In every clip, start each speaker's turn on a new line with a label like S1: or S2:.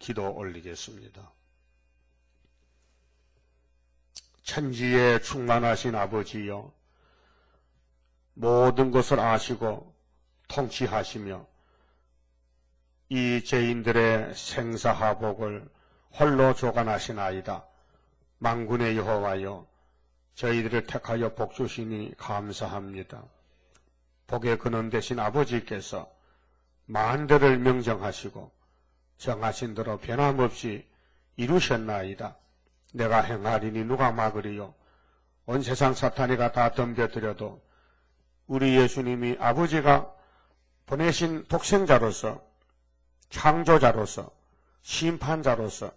S1: 기도 올리겠습니다. 천지에 충만하신 아버지여, 모든 것을 아시고 통치하시며 이 죄인들의 생사하복을 홀로 조관하시나이다. 만군의 여호와여, 저희들을 택하여 복 주시니 감사합니다. 복의 근원 되신 아버지께서 만대를 명정하시고 정하신 대로 변함없이 이루셨나이다. 내가 행하리니 누가 막으리요. 온 세상 사탄이가 다 덤벼들여도 우리 예수님이 아버지가 보내신 독생자로서, 창조자로서, 심판자로서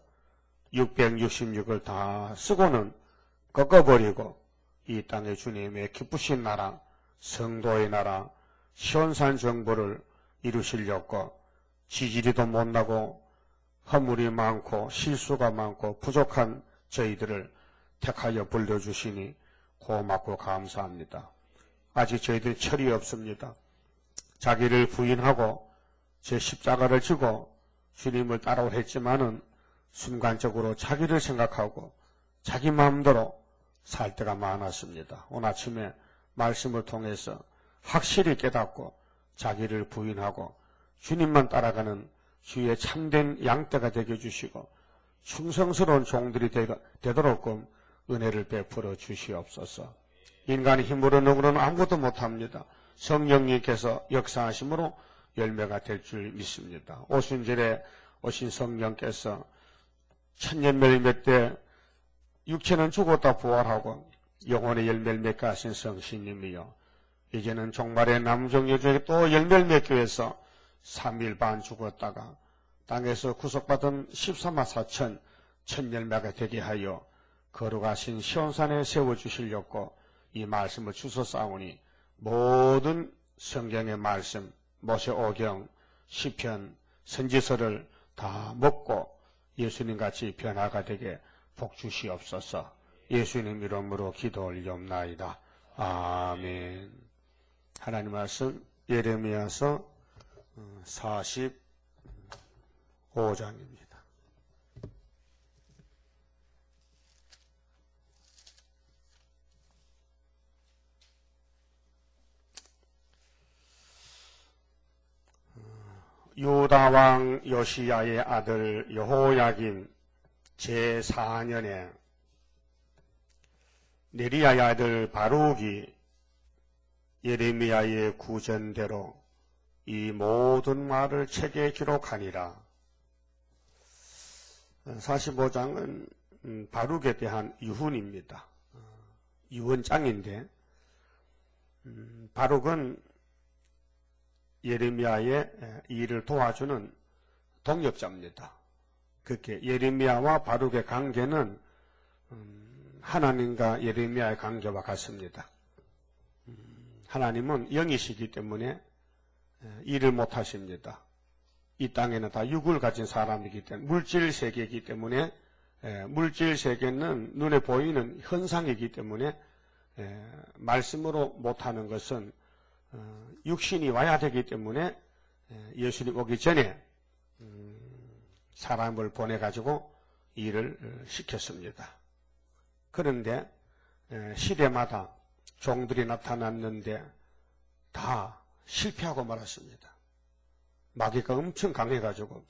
S1: 666을 다 쓰고는 꺾어버리고 이 땅에 주님의 기쁘신 나라, 성도의 나라, 시온산 정부를 이루시려고 지지리도 못나고 허물이 많고 실수가 많고 부족한 저희들을 택하여 불러주시니 고맙고 감사합니다. 아직 저희들 철이 없습니다. 자기를 부인하고 제 십자가를 지고 주님을 따라오려 했지만은 순간적으로 자기를 생각하고 자기 마음대로 살 때가 많았습니다. 오늘 아침에 말씀을 통해서 확실히 깨닫고 자기를 부인하고 주님만 따라가는 주의 참된 양떼가 되게 해주시고 충성스러운 종들이 되도록끔 은혜를 베풀어 주시옵소서. 인간의 힘으로 능으로는 아무것도 못합니다. 성령님께서 역사하심으로 열매가 될 줄 믿습니다. 오순절에 오신 성령께서 천년멸 몇 때 육체는 죽었다 부활하고 영혼의 열매를 맺게 하신 성신님이요, 이제는 종말의 남종 여종에게 또 열매를 맺기 위해서 3일 반 죽었다가 땅에서 구속받은 13만 4천 천열매가 되게 하여 거룩하신 시온산에 세워주시려고 이 말씀을 주소싸우니 모든 성경의 말씀, 모세오경, 시편, 선지서를 다 먹고 예수님같이 변화가 되게 복 주시옵소서. 예수님 이름으로 기도 올리옵나이다. 아멘. 하나님 말씀 예레미야서 45장입니다. 유다왕 요시야의 아들 여호야김 제4년에 네리야의 아들 바룩이 예레미야의 구전대로 이 모든 말을 책에 기록하니라. 45장은 바룩에 대한 유훈입니다. 유언장인데 바룩은 예레미야의 일을 도와주는 동역자입니다. 그렇게 예레미야와 바룩의 관계는 하나님과 예레미야의 관계와 같습니다. 하나님은 영이시기 때문에 일을 못하십니다. 이 땅에는 다 육을 가진 사람이기 때문에, 물질 세계이기 때문에, 물질 세계는 눈에 보이는 현상이기 때문에 말씀으로 못하는 것은 육신이 와야 되기 때문에 예수님 오기 전에 사람을 보내가지고 일을 시켰습니다. 그런데 시대마다 종들이 나타났는데 다 실패하고 말았습니다. 마귀가 엄청 강해가지고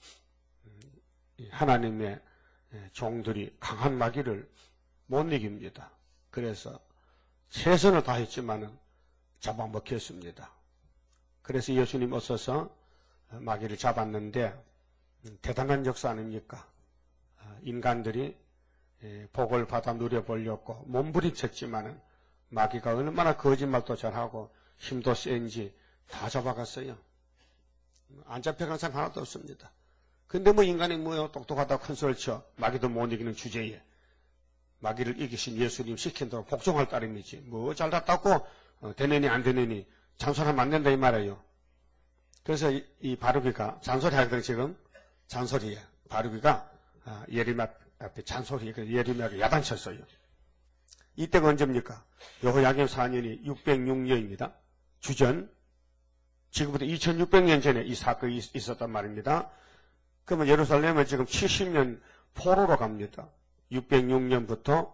S1: 하나님의 종들이 강한 마귀를 못 이깁니다. 그래서 최선을 다했지만은 잡아먹혔습니다. 그래서 예수님 오셔서 마귀를 잡았는데 대단한 역사 아닙니까? 인간들이 복을 받아 누려보려고 몸부림쳤지만은 마귀가 얼마나 거짓말도 잘하고 힘도 센지 다 잡아갔어요. 안 잡혀간 사람 하나도 없습니다. 근데 뭐 인간이 뭐요, 똑똑하다고 큰 소리를 쳐 마귀도 못 이기는 주제에 마귀를 이기신 예수님 시킨 대로 복종할 따름이지 뭐 잘났다고 되느니 안 되느니 잔소리하면 안 된다 이 말이에요. 그래서 이 바룩이가 잔소리하거든. 지금 잔소리에 바룩이가 예레미야 앞에 잔소리, 예레미야가 야단쳤어요. 이때가 언제입니까? 여호야김 4년이 606년입니다. 주전. 지금부터 2600년 전에 이 사건이 있었단 말입니다. 그러면 예루살렘은 지금 70년 포로로 갑니다. 606년부터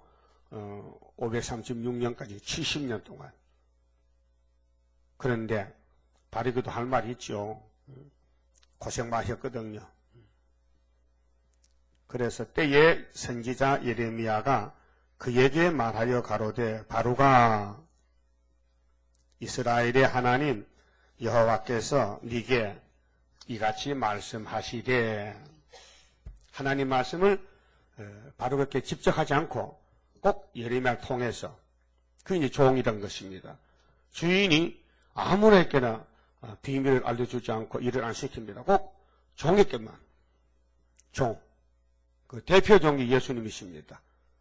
S1: 536년까지 70년 동안. 그런데 바리그도 할 말이 있죠. 고생 많이 했거든요. 그래서 때에 선지자 예레미야가 그에게 말하여 가로되 바로가 이스라엘의 하나님 여호와께서 네게 이같이 말씀하시되, 하나님 말씀을 바로에게 직접 하지 않고 꼭 예레미야를 통해서, 그게 종이란 것입니다. 주인이 아무에게나 비밀을 알려주지 않고 일을 안 시킵니다. 꼭 종에게만. 종. 그 대표 종이 예수님이십니다.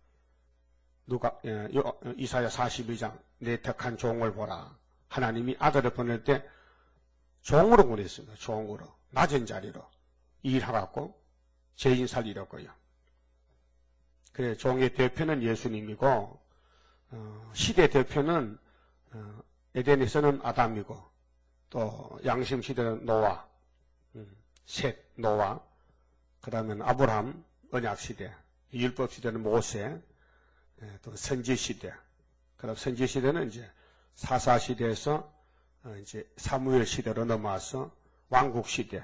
S1: 이사야 42장 내 택한 종을 보라. 하나님이 아들을 보낼 때 종으로 보냈습니다. 종으로. 낮은 자리로 일하라고 죄인 살리려고요. 그래, 종의 대표는 예수님이고, 시대 대표는 에덴에서는 아담이고, 또 양심 시대는 노아, 셋, 노아, 그 다음에 아브라함, 언약 시대, 율법 시대는 모세, 또 선지 시대, 그 다음 선지 시대는 이제 사사 시대에서 이제 사무엘 시대로 넘어와서 왕국 시대,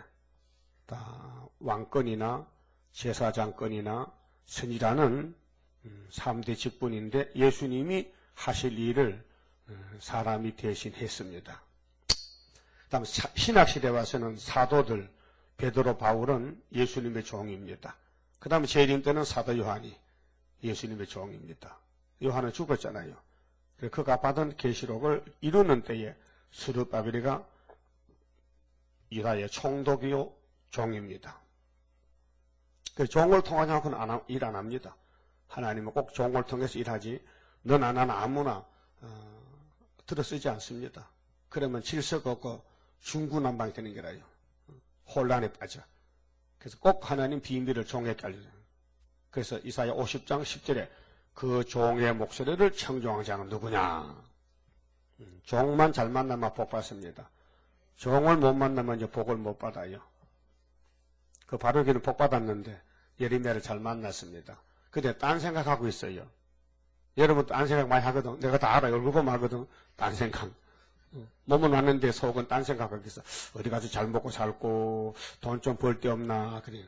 S1: 왕권이나 제사장권이나 선지자는 3대 직분인데 예수님이 하실 일을 사람이 대신 했습니다. 그 다음 신학시대 와서는 사도들, 베드로, 바울은 예수님의 종입니다. 그 다음에 재림 때는 사도 요한이 예수님의 종입니다. 요한은 죽었잖아요. 그가 받은 계시록을 이루는 때에 스룹바벨이가 유다의 총독이요 종입니다. 그 종을 통하지 않고는 일 안 합니다. 하나님은 꼭 종을 통해서 일하지 너나 나나 아무나 들어쓰지 않습니다. 그러면 질서가 없고 중구난방이 되는 게라요. 혼란에 빠져. 그래서 꼭 하나님 비밀을 종에게 알려줘요. 그래서 이사야 50장 10절에 그 종의 목소리를 청종한 자는 누구냐? 종만 잘 만나면 복 받습니다. 종을 못 만나면 이제 복을 못 받아요. 그 바로기는 복 받았는데 예레미야를 잘 만났습니다. 근데 딴 생각하고 있어요. 여러분 딴 생각 많이 하거든. 내가 다 알아요. 얼굴 보면 하거든. 딴 생각. 몸은 왔는데 속은 딴 생각하고 있어. 어디 가서 잘 먹고 살고 돈 좀 벌 데 없나. 그래.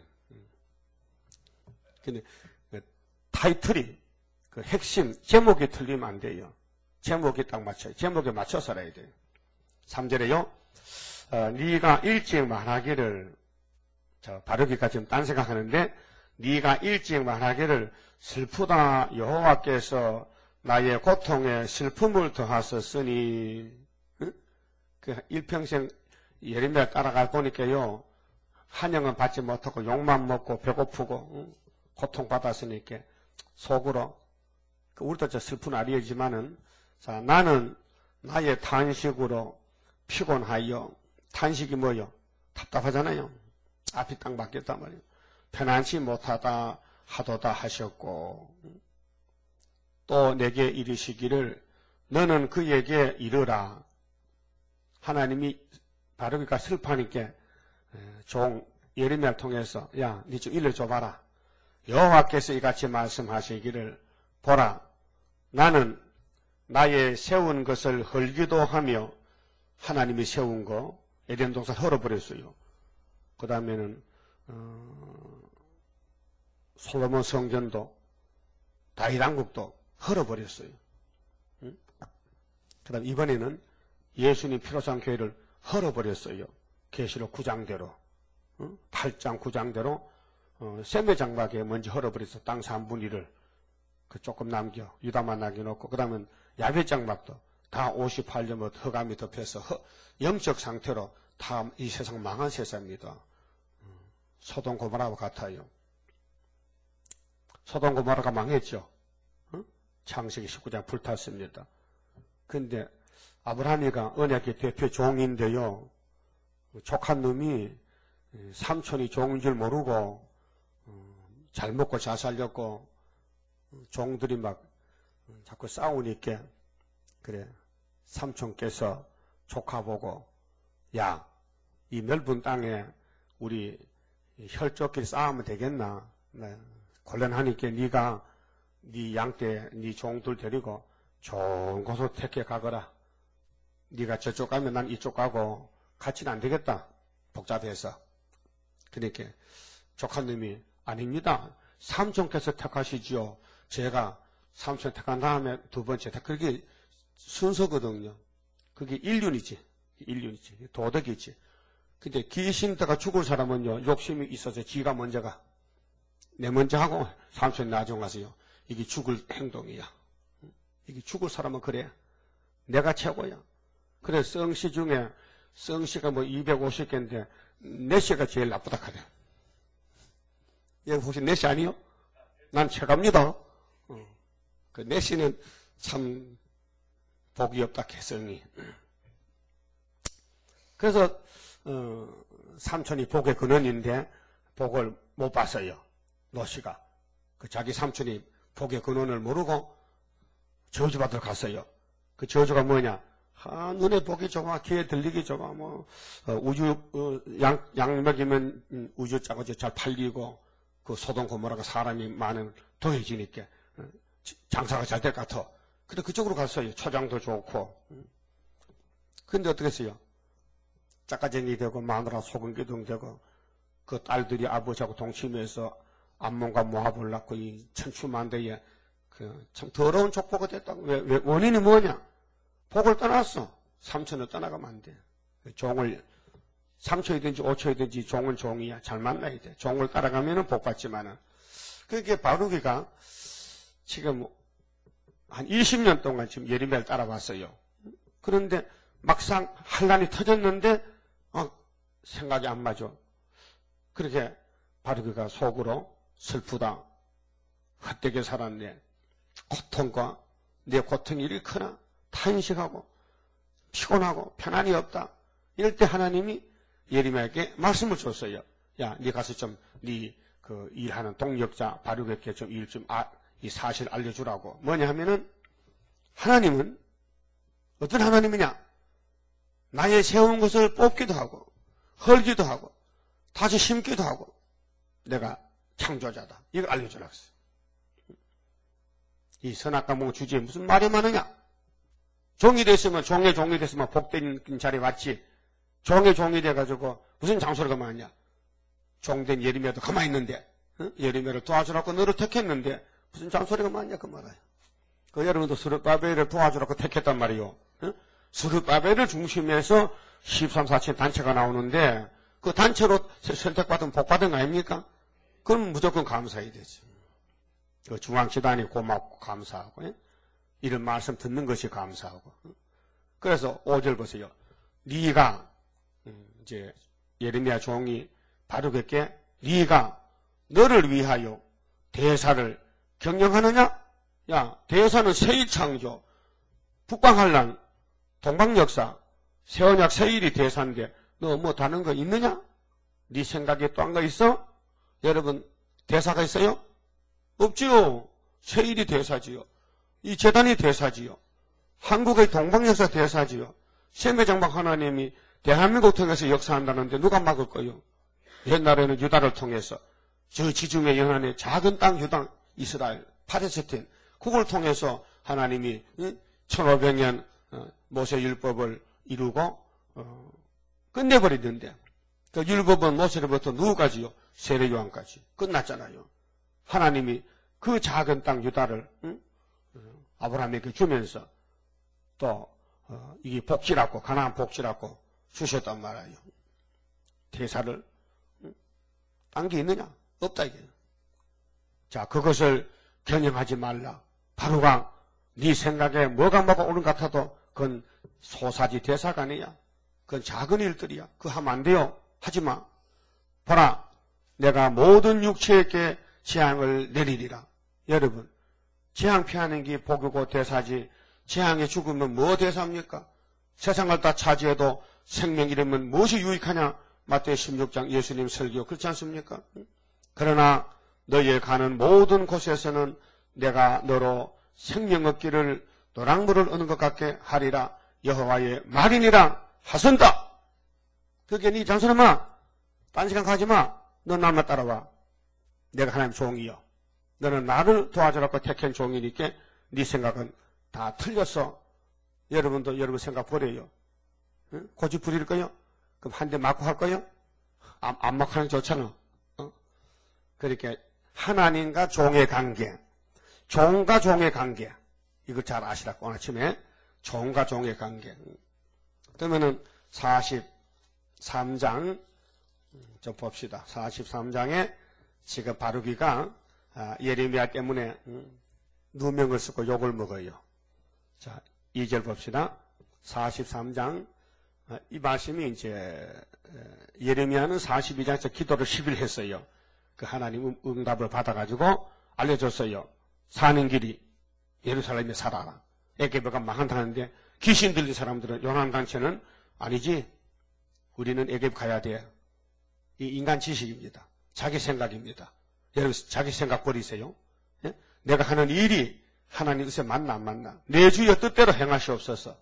S1: 근데 그 타이틀이 그 핵심 제목이 틀리면 안 돼요. 제목이 딱 맞춰요. 제목에 맞춰 살아야 돼요. 3절에요. 네가 일찍 말하기를, 바르기가 지금 딴 생각하는데, 네가 일찍 말하기를 슬프다 여호와께서 나의 고통에 슬픔을 더하셨으니, 그 일평생 예레미야 따라가 보니까요, 한영은 받지 못하고 욕만 먹고 배고프고 고통받았으니까 속으로, 우리도 저 슬픈 아리이지만은, 자, 나는 나의 탄식으로 피곤하여, 탄식이 뭐요? 답답하잖아요. 앞이 딱 막혔단 말이에요. 편안치 못하다 하도다 하셨고, 또 내게 이르시기를 너는 그에게 이르라. 하나님이 바르기가 슬퍼하니까 종 예레미야를 통해서 야, 니 좀 일러줘봐라. 여호와께서 이같이 말씀하시기를 보라. 나는 나의 세운 것을 헐기도 하며 하나님이 세운 거 에덴 동산 헐어버렸어요. 그 다음에는 솔로몬 성전도 다윗 왕국도 헐어버렸어요. 응? 그 다음 이번에는 예수님 피로상 교회를 헐어버렸어요. 계시록 9장대로 8장 9장대로 세매장막에 먼저 헐어버려서 땅 3분의 1을 그 조금 남겨 유다만 남겨놓고 그 다음은 야벳장막도 다 58년 흑암이 덮여서 영적 상태로 다 이 세상 망한 세상입니다. 소돔 고모라와 같아요. 소돔 고모라가 망했죠. 창세기 19장 불탔습니다. 근데 아브라함이가 언약의 대표 종인데요. 족한 놈이 삼촌이 종인 줄 모르고 잘 먹고 잘 살렸고 종들이 막 자꾸 싸우니까 그래 삼촌께서 조카 보고 야, 이 넓은 땅에 우리 혈족끼리 싸우면 되겠나? 네. 곤란하니까 네가 네 양떼, 네 종들 데리고 좋은 곳으로 택해 가거라. 네가 저쪽 가면 난 이쪽 가고 같이는 안 되겠다. 복잡해서. 그러니까 조카님이 아닙니다. 삼촌께서 택하시지요. 제가 삼촌 택한 다음에 두 번째 택. 그게 순서거든요. 그게 인륜이지. 인륜이지. 도덕이지. 근데 귀신다가 죽을 사람은요, 욕심이 있어서 지가 먼저 가. 내 먼저 하고 삼촌 나중 가세요. 이게 죽을 행동이야. 이게 죽을 사람은 그래. 내가 최고야. 그래, 성씨 중에, 성씨가 뭐 250개인데, 내씨가 제일 나쁘다 카대. 여기 혹시 내씨 아니요? 난 최고입니다. 그 내씨는 참 복이 없다, 개성이. 그래서, 삼촌이 복의 근원인데, 복을 못 봤어요. 노씨가. 그 자기 삼촌이 복의 근원을 모르고 저주받으러 갔어요. 그 저주가 뭐냐? 눈에 보기 좋아, 귀에 들리기 좋아, 양 먹이면 우주 짜고 잘 팔리고, 그 소동 고모라가 사람이 많은 더해지니까, 장사가 잘 될 것 같아. 근데 그쪽으로 갔어요. 초장도 좋고. 근데 어떻게 했어요? 짝가쟁이 되고, 마누라 소금기둥 되고, 그 딸들이 아버지하고 동침해서 암몽과 모합을 낳고, 이 천추만대에, 참 더러운 족보가 됐다고. 왜, 원인이 뭐냐? 복을 떠났어. 삼촌을 떠나가면 안 돼. 종을, 3초이든지 5초이든지 종은 종이야. 잘 만나야 돼. 종을 따라가면은 복 받지만은. 그게 바루기가 지금 한 20년 동안 지금 예리매를 따라왔어요. 그런데 막상 환란이 터졌는데, 생각이 안 맞아. 그렇게 바루기가 속으로 슬프다. 헛되게 살았네. 고통과 내 고통이 이리 크나? 탄식하고 피곤하고 편안이 없다. 이럴 때 하나님이 예레미야에게 말씀을 줬어요. 야, 네 가서 좀 네 그 일하는 동력자 바룩에게 좀 이 사실 알려주라고. 뭐냐 하면은 하나님은 어떤 하나님이냐? 나의 세운 것을 뽑기도 하고 헐기도 하고 다시 심기도 하고 내가 창조자다. 이걸 알려주라고 했어요. 이 선악과목 주제에 무슨 말이 많으냐? 종이 됐으면, 종의 종이 됐으면 복된 자리에 왔지. 종의 종이 돼가지고 무슨 장소를 가만히 있냐? 종된 예레미야도 가만히 있는데, 예레미야를 도와주라고 너를 택했는데 무슨 장소리가 많냐 그 말이에요. 그 여러분도 스룹바벨을 도와주라고 택했단 말이요. 스룹바벨을 중심해서 13, 14 단체가 나오는데 그 단체로 선택받은 복받은 거 아닙니까? 그럼 무조건 감사해야 되지. 그 중앙지단이 고맙고 감사하고, 이런 말씀 듣는 것이 감사하고. 그래서 5절 보세요. 네가 이제 예레미야 종이 바룩에게 네가 너를 위하여 대사를 경영하느냐? 야, 대사는 세일창조, 북방환란, 동방역사, 세언약 세일이 대사인데 너 뭐 다른 거 있느냐? 네 생각에 또 한 거 있어? 여러분 대사가 있어요? 없지요. 세일이 대사지요. 이 재단이 대사지요. 한국의 동방역사 대사지요. 셈매장막 하나님이 대한민국 통해서 역사한다는데 누가 막을 거요? 옛날에는 유다를 통해서 저 지중해 연안의 작은 땅 유다 이스라엘 팔레스틴 그걸 통해서 하나님이 1500년 모세 율법을 이루고 끝내버리는데 그 율법은 모세로부터 누구까지요? 세례 요한까지 끝났잖아요. 하나님이 그 작은 땅 유다를 아브라함에게 주면서 또 이게 복지라고 가나안 복지라고 주셨단 말이에요. 대사를 딴 게 있느냐? 없다 이게. 자, 그것을 경영하지 말라. 바로가 네 생각에 뭐가 옳은 것 같아도 그건 소사지 대사가 아니야. 그건 작은 일들이야. 그거 하면 안 돼요. 하지 마. 보라, 내가 모든 육체에게 재앙을 내리리라. 여러분, 재앙 피하는 게 복이고 대사지. 재앙에 죽으면 뭐 대사입니까? 세상을 다 차지해도 생명 잃으면 무엇이 유익하냐? 마태복음 16장 예수님 설교 그렇지 않습니까? 그러나 너의 가는 모든 곳에서는 내가 너로 생명 얻기를 노랑물을 얻는 것 같게 하리라. 여호와의 말이니라 하선다. 그게 네 장소는 마. 딴 시간 가지 마. 너 나만 따라와. 내가 하나님 종이요. 너는 나를 도와주라고 택한 종이니까 네 생각은 다 틀렸어. 여러분도 여러분 생각 버려요. 응? 고집 부릴 거요? 그럼 한 대 맞고 할 거요? 안 맞고 하는 게 좋잖아. 그렇게 하나님과 종의 관계, 종과 종의 관계, 이거 잘 아시라고 오늘 아침에 종과 종의 관계. 그러면은 43장 좀 봅시다. 43장에 지금 바루기가 예레미야 때문에 누명을 쓰고 욕을 먹어요. 자, 2절 봅시다. 43장 이 말씀이 이제 예레미야는 42장에서 기도를 10일 했어요. 그 하나님 응답을 받아가지고 알려줬어요. 사는 길이 예루살렘에 살아라. 애굽가 망한다는데 귀신 들린 사람들은 요한단체는 아니지. 우리는 애굽 가야 돼. 이 인간 지식입니다. 자기 생각입니다. 여러분 자기 생각 버리세요. 예? 내가 하는 일이 하나님 뜻에 맞나 안 맞나. 내 주의 뜻대로 행하시옵소서.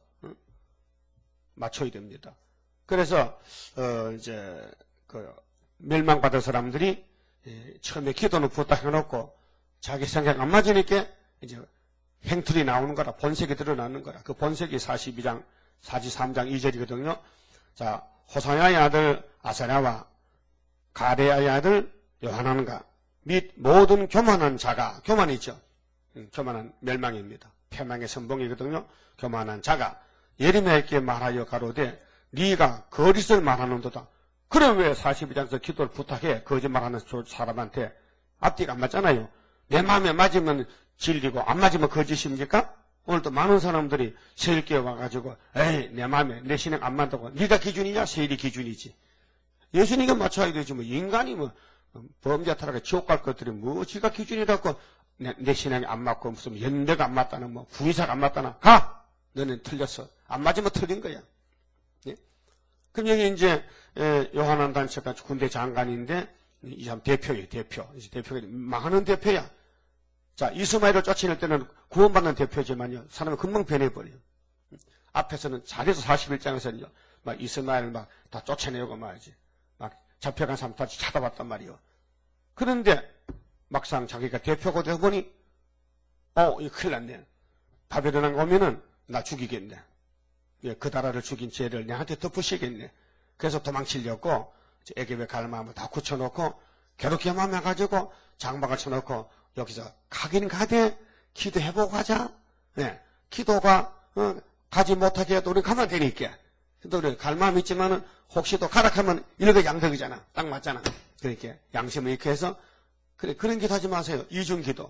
S1: 맞춰야 됩니다. 그래서 이제 그 멸망받은 사람들이 처음에 기도는 부탁해놓고 자기 생각 안 맞으니까 이제 행틀이 나오는 거라. 본색이 드러나는 거라. 그 본색이 43장 2절이거든요. 자, 호사야의 아들 아사랴와 가레야의 아들 요하난과 및 모든 교만한 자가, 교만이죠. 교만한 멸망입니다. 패망의 선봉이거든요. 교만한 자가 예레미야에게 말하여 가로되 네가 거짓을 말하는도다. 그럼 왜 42장에서 기도를 부탁해? 거짓말하는 사람한테 앞뒤가 안 맞잖아요. 내 마음에 맞으면 진리고 안 맞으면 거짓입니까? 오늘도 많은 사람들이 세일교회 와가지고 에이 내 마음에 내 신앙 안 맞다고. 네가 기준이냐? 세일이 기준이지. 예수님과 맞춰야 되지 뭐. 인간이 뭐 범죄 타락에 지옥 갈 것들이 뭐 지가 기준이라고. 내 신앙이 안 맞고 무슨 연대가 안 맞다는 뭐 구의사가 안 맞다나. 가! 너는 틀렸어. 안 맞으면 틀린 거야. 예? 그럼 여기 이제 요한한 단체가 군대 장관인데 이 사람 대표예요. 대표가 망하는 대표야. 자, 이스마엘을 쫓아낼 때는 구원받는 대표지만요. 사람은 금방 변해버려요. 앞에서는 잘해서 41장에서는요. 막 이스마엘 막 다 쫓아내고 말이지. 막 잡혀간 사람 다 찾아봤단 말이요. 그런데 막상 자기가 대표가 되어 보니 이거 큰일 났네. 바벨론에 오면은 나 죽이겠네. 그 나라를 죽인 죄를 내한테 덮으시겠네. 그래서 도망치려고 애굽에 갈 마음을 다 굳혀놓고 괴롭게만 해가지고 장막을 쳐놓고 여기서 가긴 가되 기도해보고 가자. 네. 기도가 가지 못하게 해도 우리 가면 되니까. 또 우리 갈 마음 있지만은 혹시 또 가라 하면 일거양득이잖아. 딱 맞잖아. 그러니까 양심을 잃게 해서 그래 그런 기도 하지 마세요. 이중기도.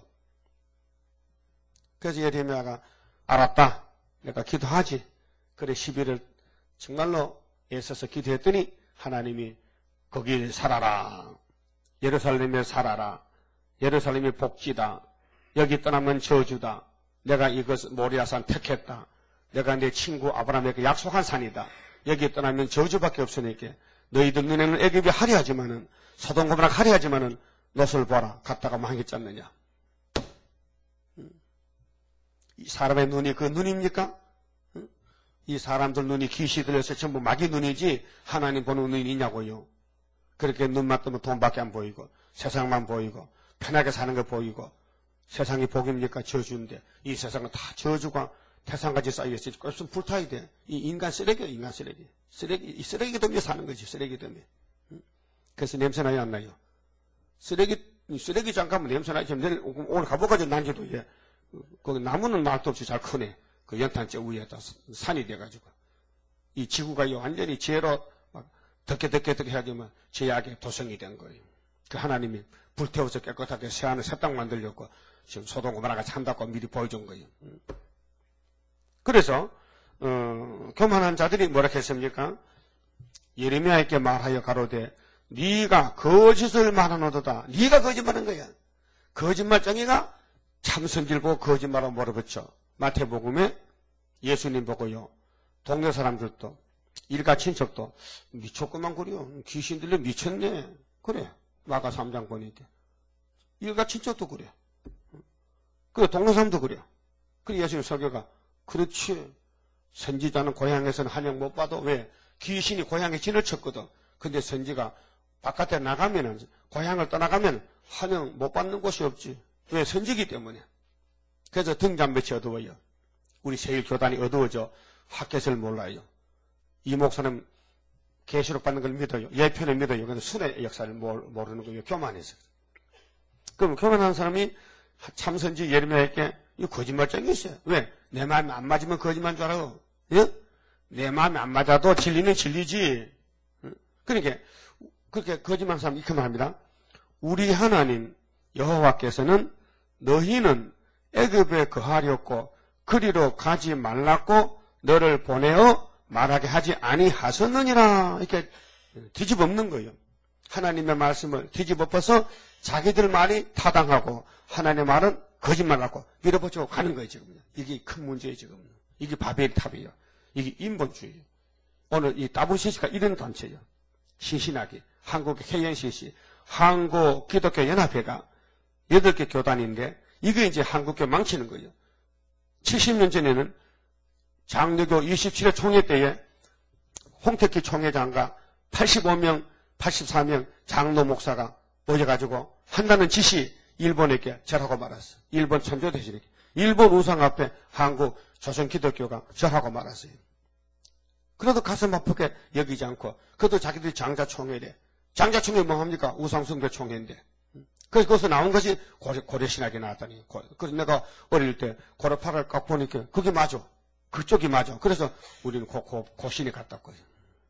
S1: 그래서 예레미야가 알았다. 내가 기도하지. 그래 10일을 정말로 애써서 기도했더니 하나님이 거기 살아라. 예루살렘에 살아라. 예루살렘이 복지다. 여기 떠나면 저주다. 내가 이것 모리아산 택했다. 내가 내 친구 아브라함에게 약속한 산이다. 여기 떠나면 저주밖에 없으니까 너희들 눈에는 애굽이 화려하지만은 소돔 고모라 화려하지만은 롯을 보라. 갔다가 망했지 않느냐. 이 사람의 눈이 그 눈입니까? 이 사람들 눈이 귀시 들려서 전부 마귀 눈이지 하나님 보는 눈이 있냐고요. 그렇게 눈만 뜨면 돈밖에 안 보이고 세상만 보이고 편하게 사는 거 보이고 세상이 복입니까? 저주인데 이 세상은 다 저주가 태산같이 쌓여있지. 그것은 불타야 돼. 이 인간 쓰레기야. 인간 쓰레기. 이 쓰레기 때문에 사는 거지. 쓰레기 때문에. 그래서 냄새 나요 안 나요? 쓰레기장 가면 냄새 나요. 내일 오늘 가보가지고 난지도 예. 거기 나무는 말도 없이 잘 크네. 그 연탄재 위에다 산이 돼가지고. 이 지구가 완전히 죄로 막 덕게 해야지만 죄악의 도성이 된 거예요. 그 하나님이 불태워서 깨끗하게 새하늘 새 땅 만들려고 지금 소돔 고모라가 찬다고 미리 보여준 거예요. 그래서 교만한 자들이 뭐라 했습니까? 예레미야에게 말하여 가로되 네가 거짓을 말하노도다. 네가 거짓말한 거야. 거짓말쟁이가 참선질 보고 거짓말하고 몰아붙여. 마태복음에 예수님 보고요. 동네 사람들도 일가 친척도 미쳤구만 그려. 귀신 들려 미쳤네. 그래. 마가 3장 보니까. 일가 친척도 그래. 그래 동네 사람도 그래. 그래 예수님 설교가 그렇지. 선지자는 고향에서는 한영 못 봐도 왜? 귀신이 고향에 진을 쳤거든. 근데 선지가 바깥에 나가면은 고향을 떠나가면 환영 못 받는 곳이 없지. 왜? 선지기 때문에. 그래서 등잔빛이 어두워요. 우리 세일교단이 어두워져 학개설 몰라요. 이 목사는 계시록 받는 걸 믿어요. 예표를 믿어요. 근데 순의 역사를 모르는 거예요. 교만해서. 그럼 교만한 사람이 참선지 예레미야에게 이 거짓말쟁이 있어요. 왜? 내 마음이 안 맞으면 거짓말인 줄 알아요. 예? 내 마음이 안 맞아도 진리는 진리지. 그러니까 그렇게 거짓말하는 사람이 이렇게 말합니다. 우리 하나님 여호와께서는 너희는 애굽에 거하렸고 그리로 가지 말랐고 너를 보내어 말하게 하지 아니하셨느니라. 이렇게 뒤집어엎는 거예요. 하나님의 말씀을 뒤집어엎어서 자기들 말이 타당하고 하나님의 말은 거짓말 같고 밀어붙이고 가는 거예요. 지금 이게 큰 문제예요. 지금 이게 바벨탑이에요. 이게 인본주의. 오늘 이 WCC가 이런 단체예요. 신신하게 한국의 KNCC 한국기독교연합회가 8개 교단인데 이게 이제 한국교 망치는 거예요. 70년 전에는 장로교 27회 총회 때에 홍택기 총회장과 85명, 84명 장로 목사가 모여가지고 한다는 지시 일본에게 절하고 말았어요. 일본 천조대신에게. 일본 우상 앞에 한국 조선기독교가 절하고 말았어요. 그래도 가슴 아프게 여기지 않고 그래도 자기들이 장자총회래. 장자총회 뭐 합니까? 우상숭배 총회인데. 그래서 거기서 나온 것이 고려신학이 나왔다니. 그래서 내가 어릴 때 고려파를 딱 보니까 그게 맞아. 그쪽이 맞아. 그래서 우리는 고신에 갔다 왔거든요.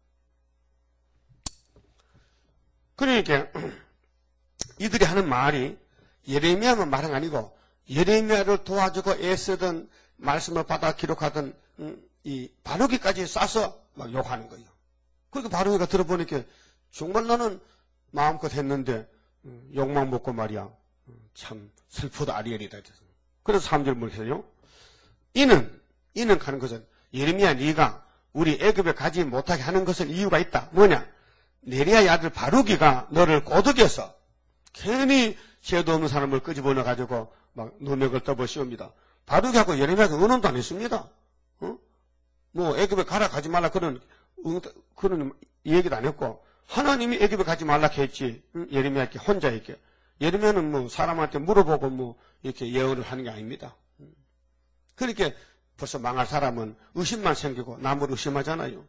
S1: 그러니까 이들이 하는 말이 예레미야만 말은 아니고 예레미야를 도와주고 애쓰던 말씀을 받아 기록하던 이 바루기까지 싸서 막 욕하는 거예요. 그러니까 바루기가 들어보니까 정말 나는 마음껏 했는데 욕만 먹고 말이야. 참 슬프다 아리엘이다. 그래서 3절 물으세요. 이는 가는 것은 예레미야 네가 우리 애굽에 가지 못하게 하는 것은 이유가 있다. 뭐냐? 네리야의 아들 바루기가 너를 꼬드겨서 괜히 죄도 없는 사람을 끄집어내 가지고 막 누명을 떠버씌웁니다. 바루기하고 예레미야가 의논도 안 했습니다. 뭐 애굽에 가라 가지 말라 그런 얘기도 안 했고 하나님이 애굽에 가지 말라 했지. 예레미야께 혼자 이렇게. 예레미야는 뭐 사람한테 물어보고 뭐 이렇게 예언을 하는 게 아닙니다. 그러니까 벌써 망할 사람은 의심만 생기고 남을 의심하잖아요.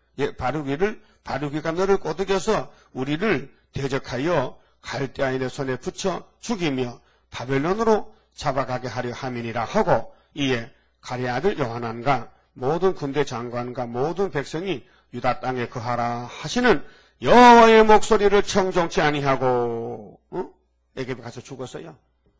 S1: 바루기가 너를 꼬드겨서 우리를 대적하여 갈대아인의 손에 붙여 죽이며 바벨론으로 잡아가게 하려 함이니라 하고 이에 가레 아들 요하난과 모든 군대 장관과 모든 백성이 유다 땅에 거하라 하시는 여호와의 목소리를 청종치 아니하고 애굽에 가서 죽었어요.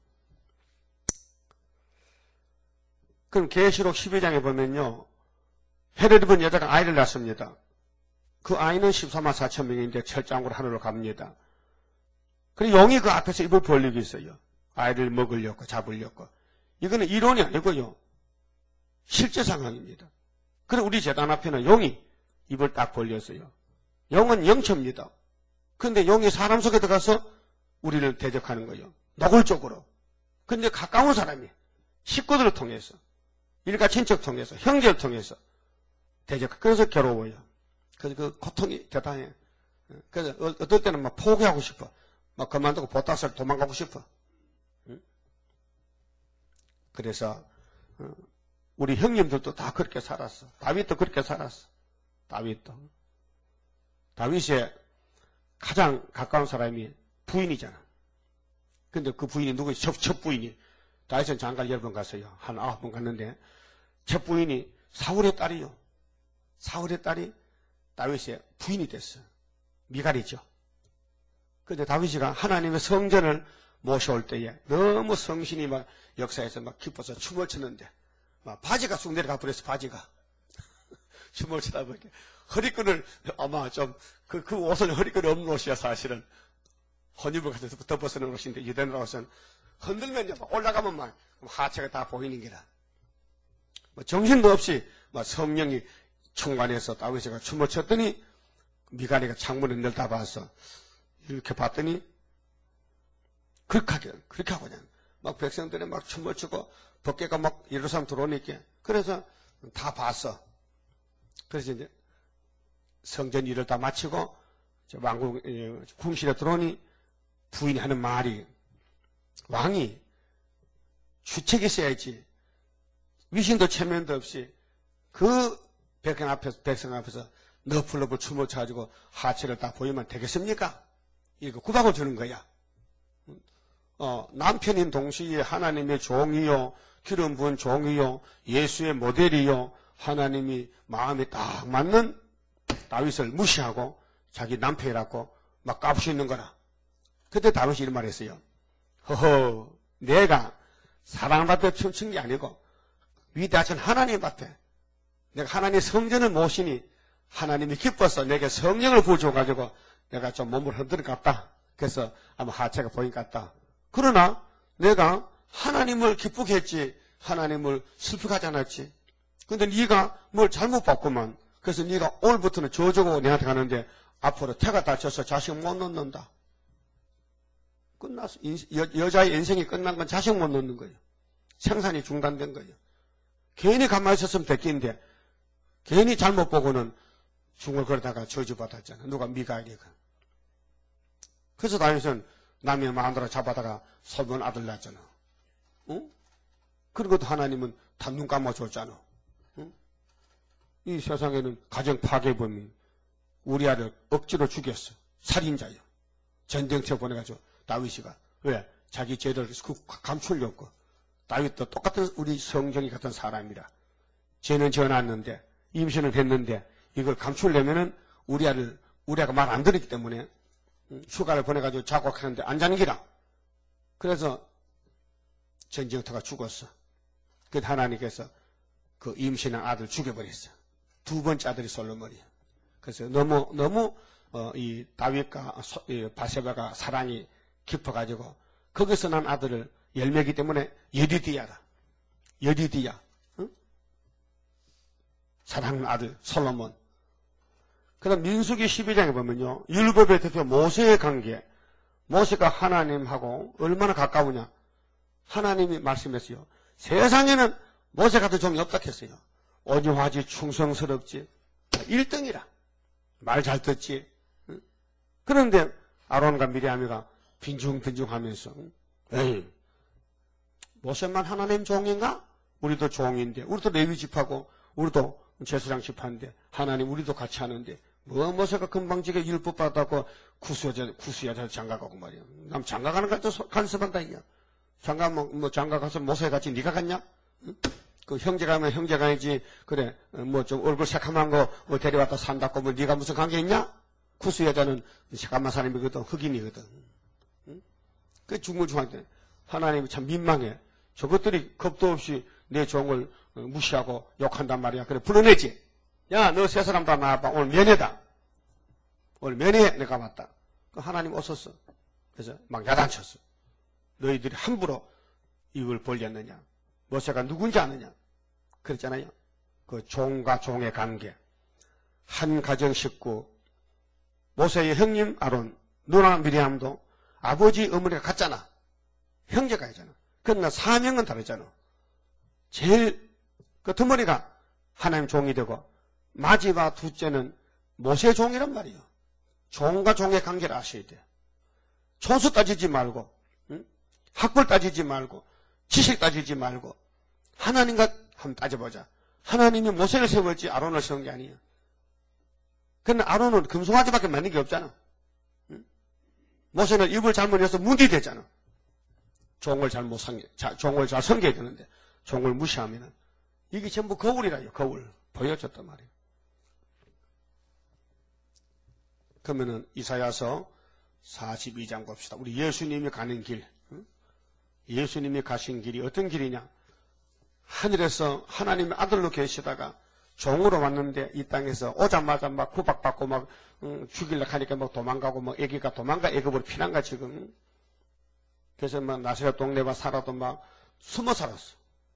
S1: 그럼 계시록 12장에 보면요. 헤롯은 여자가 아이를 낳습니다. 그 아이는 14만 4천 명인데 철장으로 하늘로 갑니다. 그리고 용이 그 앞에서 입을 벌리고 있어요. 아이를 먹으려고 잡으려고. 이거는 이론이 아니고요. 실제 상황입니다. 그리고 우리 제단 앞에는 용이 입을 딱 벌렸어요. 용은 영체입니다. 그런데 용이 사람 속에 들어가서 우리를 대적하는 거예요. 노골적으로. 근데 가까운 사람이 식구들을 통해서 일가 친척 통해서 형제를 통해서 대적. 그래서 괴로워요. 그래서 그 고통이 대단해. 그래서 어떨 때는 막 포기하고 싶어. 막 그만두고 보따스를 도망가고 싶어. 그래서 우리 형님들도 다 그렇게 살았어. 다윗도 그렇게 살았어. 다윗의 가장 가까운 사람이 부인이잖아. 근데 그 부인이 누구지? 첫 부인이. 다윗은 장가를 10번 갔어요. 한 9번 갔는데 첫 부인이 사울의 딸이요. 사울의 딸이 다윗의 부인이 됐어. 미갈이죠. 그런데 다윗이가 하나님의 성전을 모셔올 때에 너무 성신이 막 역사에서 막 기뻐서 춤을 췄는데 막 바지가 쑥 내려가 버렸어. 바지가 춤을 추다 보니까 허리끈을 아마 좀 그 옷은 허리끈이 없는 옷이야. 사실은 헌입을 가서 덮어쓰는 옷인데 유대인 옷은 흔들면 막 올라가면 막 하체가 다 보이는 게라. 뭐 정신도 없이 막 성령이 충만해서 다윗이가 춤을 췄더니 미갈이가 창문을 내다봐서 이렇게 봤더니 그렇게 하고 그냥 막 백성들이 막 춤을 추고 법궤가 막 예루살렘 들어오니까 그래서 다 봤어. 그래서 이제 성전 일을 다 마치고 왕궁 궁실에 들어오니 부인이 하는 말이, 왕이 주책이 있어야지 위신도 체면도 없이 그 백성 앞에서 너플너플 춤을 춰가지고 하체를 딱 보이면 되겠습니까? 이거 구박을 주는 거야. 남편인 동시에 하나님의 종이요, 기름 부은 종이요, 예수의 모델이요, 하나님이 마음에 딱 맞는 다윗을 무시하고 자기 남편이라고 막 까부수 있는 거라. 그때 다윗이 이런 말 했어요. 허허, 내가 사람 앞에 춤춘 게 아니고 위대하신 하나님 앞에 내가 하나님의 성전을 모시니 하나님이 기뻐서 내게 성령을 부어줘가지고 내가 좀 몸을 흔들 것 같다. 그래서 아마 하체가 보인 것 같다. 그러나 내가 하나님을 기쁘게 했지 하나님을 슬프게 하지 않았지. 근데 네가 뭘 잘못 봤구만. 그래서 네가 오늘부터는 저주고 내한테 가는데 앞으로 태가 다쳐서 자식 못 낳는다. 끝났어. 여자의 인생이 끝난 건 자식 못 낳는 거예요. 생산이 중단된 거예요. 괜히 가만히 있었으면 됐긴데 괜히 잘못 보고는 중을 걸다가 저주받았잖아. 누가 미가에게가. 그래서 다윗은 남의 마누라 잡아다가 솔몬 아들 낳았잖아. 응? 그런 것도 하나님은 다 눈 감아줬잖아. 응? 이 세상에는 가정 파괴범이 우리아를 억지로 죽였어. 살인자요. 전쟁터 보내가지고 다윗이가. 왜? 자기 죄를 감추려고. 다윗도 똑같은 우리 성정이 같은 사람이라. 죄는 지어놨는데 임신을 했는데 이걸 감추려면은 우리아가 말 안 들었기 때문에 휴가를 보내가지고 작곡하는데 안 자는 기라. 그래서 전쟁터가 죽었어. 그 하나님께서 그 임신한 아들 죽여버렸어. 두 번째 아들이 솔로몬이야. 그래서 너무 이 다윗과 바세바가 사랑이 깊어가지고 거기서 난 아들을 열매기 때문에 여디디야라. 여디디야. 응? 사랑하는 아들 솔로몬. 그 다음 민수기 12장에 보면요. 율법의 대표 모세의 관계. 모세가 하나님하고 얼마나 가까우냐. 하나님이 말씀했어요. 세상에는 모세 같은 종이 없다 했어요. 온유하지 충성스럽지 1등이라. 말 잘 듣지. 응? 그런데 아론과 미리암이가 빈중빈중하면서 에이, 모세만 하나님 종인가? 우리도 종인데 우리도 레위 집하고 우리도 제사장 집하는데 하나님 우리도 같이 하는데 뭐 모세가 금방지게 율법 받았고 구수여자 장가가고 말이야. 남 장가가는 거 간섭한다 이야. 장가 장가 가서 모세 같이 네가 갔냐? 응? 그 형제 가면 형제 가야지. 그래 뭐 좀 얼굴 새카만 거 데려왔다 산다고 뭐 네가 무슨 관계 있냐? 구수여자는 새까만 사람이거든. 흑인이거든. 응? 그 중물중한테 하나님이 참 민망해. 저것들이 겁도 없이 내 종을 무시하고 욕한단 말이야. 그래 불러내지. 야, 너 세 사람 다 나와봐. 오늘 면회다. 오늘 면회 내가 왔다. 그 하나님 오셨어. 그래서 막 야단쳤어. 너희들이 함부로 이걸 벌렸느냐. 모세가 누군지 아느냐. 그랬잖아요. 그 종과 종의 관계. 한 가정 식구. 모세의 형님 아론, 누나 미리암도 아버지 어머니가 같잖아. 형제가 있잖아. 그러나 사명은 다르잖아. 제일 끝머리가 하나님 종이 되고 마지막 둘째는 모세 종이란 말이에요. 종과 종의 관계를 아셔야 돼요. 초수 따지지 말고 응? 학벌 따지지 말고 지식 따지지 말고 하나님과 한번 따져보자. 하나님이 모세를 세웠지 아론을 세운 게 아니에요. 그러나 아론은 금송아지밖에 만든 게 없잖아. 응? 모세는 입을 잘못 해서 문디 되잖아. 종을 잘 섬겨야 되는데 종을 무시하면은 이게 전부 거울이라요. 거울 보여줬단 말이에요. 그러면은 이사야서 42장 봅시다. 우리 예수님이 가는 길, 응? 예수님이 가신 길이 어떤 길이냐? 하늘에서 하나님의 아들로 계시다가 종으로 왔는데 이 땅에서 오자마자 막 구박받고 막 죽이려고 하니까 막 도망가고 막 애기가 도망가 애굽으로 피난가 지금. 그래서 막 나사렛 동네만 살아도 막 숨어 살았어.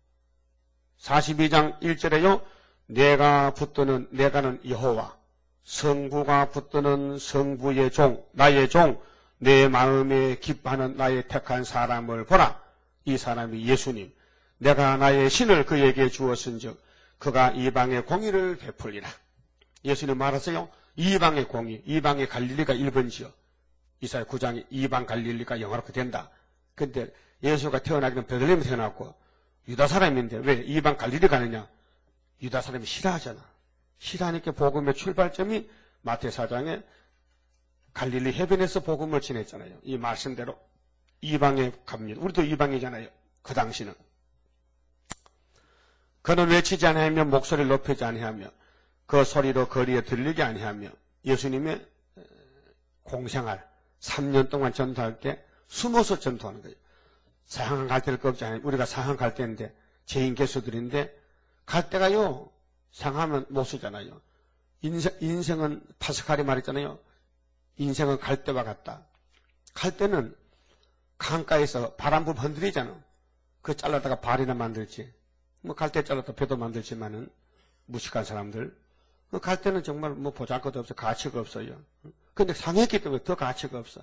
S1: 42장 1절에요. 내가 붙드는 내가는 여호와 성부가 붙드는 성부의 종 나의 종 내 마음에 기뻐하는 나의 택한 사람을 보라. 이 사람이 예수님. 내가 나의 신을 그에게 주었은즉 그가 이방의 공의를 베풀리라. 예수님 말하세요. 이방의 공의, 이방의 갈릴리가 1번지요. 이사야 9장에 이방 갈릴리가 영화롭게 된다. 근데 예수가 태어나기는 베들레헴에 태어났고 유다 사람인데 왜 이방 갈릴리 가느냐? 유다 사람이 싫어하잖아. 싫어하니까 복음의 출발점이 마태 4장에 갈릴리 해변에서 복음을 전했잖아요. 이 말씀대로 이방에 갑니다. 우리도 이방이잖아요. 그 당시는. 그는 외치지 아니하며 목소리를 높이지 아니하며 그 소리로 거리에 들리게 아니하며 예수님의 공생활 3년 동안 전도할 때 숨어서 전도하는 거예요. 사항 갈 때를 걱정 안 해요. 우리가 사항 갈 때인데 죄인 개수들인데 갈 때가요. 상하면 못 쓰잖아요. 인생은 파스칼이 말했잖아요. 인생은 갈 때와 같다. 갈 때는 강가에서 바람불 흔들리잖아. 그거 잘라다가 발이나 만들지. 뭐 갈 때 잘라다 배도 만들지만은 무식한 사람들. 갈 때는 정말 뭐 보잘것도 없어. 가치가 없어요. 근데 상했기 때문에 더 가치가 없어.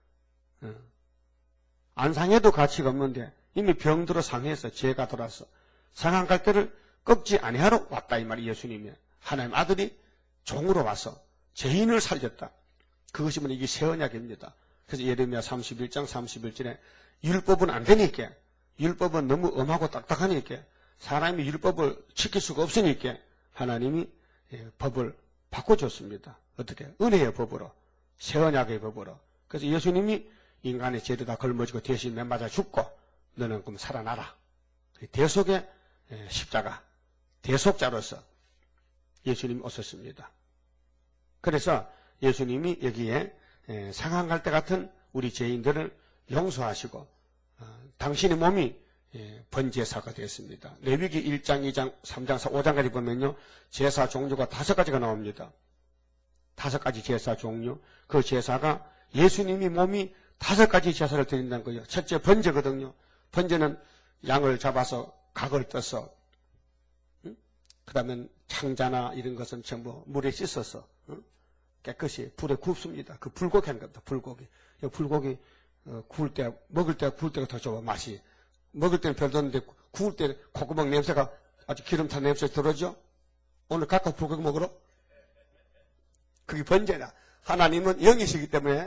S1: 안 상해도 가치가 없는데 이미 병들어 상해서 죄가 돌아서 상한 갈 때를 꺾지 아니하러 왔다 이 말이 예수님이. 하나님 아들이 종으로 와서 죄인을 살렸다. 그것이 뭐냐 이게 새 언약입니다. 그래서 예레미야 31장 31절에 율법은 안 되니까 율법은 너무 엄하고 딱딱하니까 사람이 율법을 지킬 수가 없으니까 하나님이 법을 바꿔줬습니다. 어떻게? 은혜의 법으로 새 언약의 법으로. 그래서 예수님이 인간의 죄를 다 걸머지고 대신 맨맞아 죽고 너는 그럼 살아나라. 대속의 십자가 대속자로서 예수님이 오셨습니다. 그래서 예수님이 여기에 상한 갈 때 같은 우리 죄인들을 용서하시고 당신의 몸이 번제사가 되었습니다. 레위기 1장, 2장, 3장, 5장까지 보면요. 제사 종류가 5가지가 나옵니다. 5가지 제사 종류. 그 제사가 예수님이 몸이 5가지 제사를 드린다는 거예요. 첫째 번제거든요. 번제는 양을 잡아서 각을 떠서 그 다음에 창자나 이런 것은 전부 물에 씻어서 깨끗이 불에 굽습니다. 그 불고기 하는 겁니다. 불고기. 불고기 구울 때, 먹을 때 구울 때가 더 좋아, 맛이. 먹을 때는 별도 없는데 구울 때 콧구멍 냄새가 아주 기름탄 냄새 들어오죠? 오늘 각각 불고기 먹으러? 그게 번제다. 하나님은 영이시기 때문에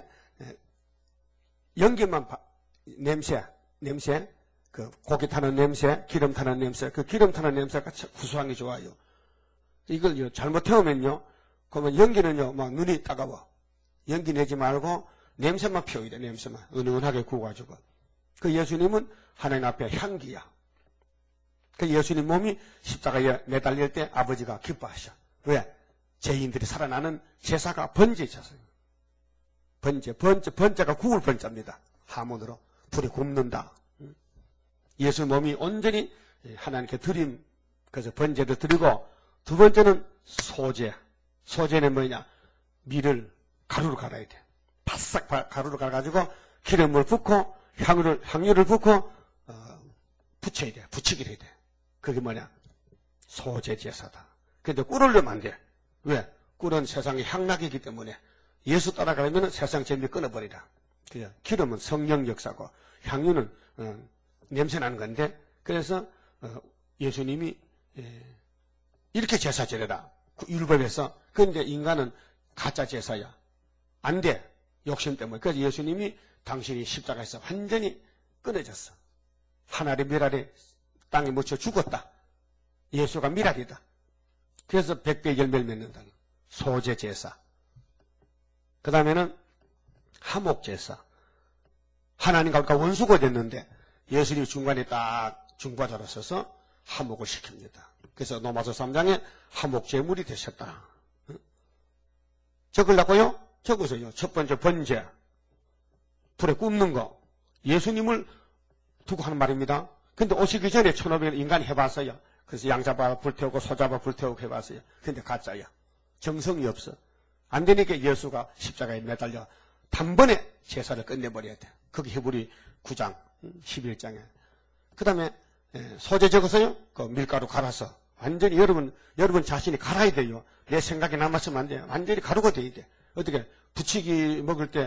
S1: 연기만 냄새, 그 고기 타는 냄새, 기름 타는 냄새, 그 기름 타는 냄새가 구수한 게 좋아요. 이걸 잘못 태우면요, 그러면 연기는요, 막 눈이 따가워. 연기 내지 말고 냄새만 피워야 돼, 냄새만. 은은하게 구워가지고. 그 예수님은 하나님 앞에 향기야. 그 예수님 몸이 십자가에 매달릴 때 아버지가 기뻐하셔. 왜? 죄인들이 살아나는 제사가 번제제사예요. 번제가 구울 번제입니다. 하문으로 불에 굽는다. 예수 몸이 온전히 하나님께 드림, 그래서 번제도 드리고, 두 번째는 소제. 소제는 뭐냐? 밀을 가루로 갈아야 돼. 바싹 가루로 갈아가지고 기름을 붓고 향유를 붓고 붙여야 돼. 붙이기를 해야 돼. 그게 뭐냐? 소제 제사다. 근데 꿀을 넣으면 안 돼. 왜? 꿀은 세상의 향락이기 때문에 예수 따라가려면 세상 재미 끊어버리라. 기름은 성령 역사고 향유는 냄새 나는 건데, 그래서 예수님이 이렇게 제사 지내라. 율법에서. 그런데 인간은 가짜 제사야. 안 돼. 욕심 때문에. 그래서 예수님이 당신이 십자가에서 완전히 끊어졌어. 하늘의 미랄이 땅에 묻혀 죽었다. 예수가 미랄이다. 그래서 100배 열매를 맺는다. 소제 제사. 그 다음에는 화목 제사. 하나님과 원수가 됐는데 예수님이 중간에 딱 중보자로 서서 화목을 시킵니다. 그래서 로마서 3장에 화목 제물이 되셨다. 적으려고요? 적으세요. 첫 번째 번제. 불에 굽는 거. 예수님을 두고 하는 말입니다. 근데 오시기 전에 1500년 인간이 해봤어요. 그래서 양 잡아 불태우고 소 잡아 불태우고 해봤어요. 근데 가짜야. 정성이 없어. 안 되니까 예수가 십자가에 매달려 단번에 제사를 끝내버려야 돼. 그게 히브리 9장 11장에. 그 다음에 소재 적어서요. 그 밀가루 갈아서 완전히 여러분 자신이 갈아야 돼요. 내 생각이 남았으면 안 돼요. 완전히 가루가 돼야 돼. 어떻게 부치기 먹을 때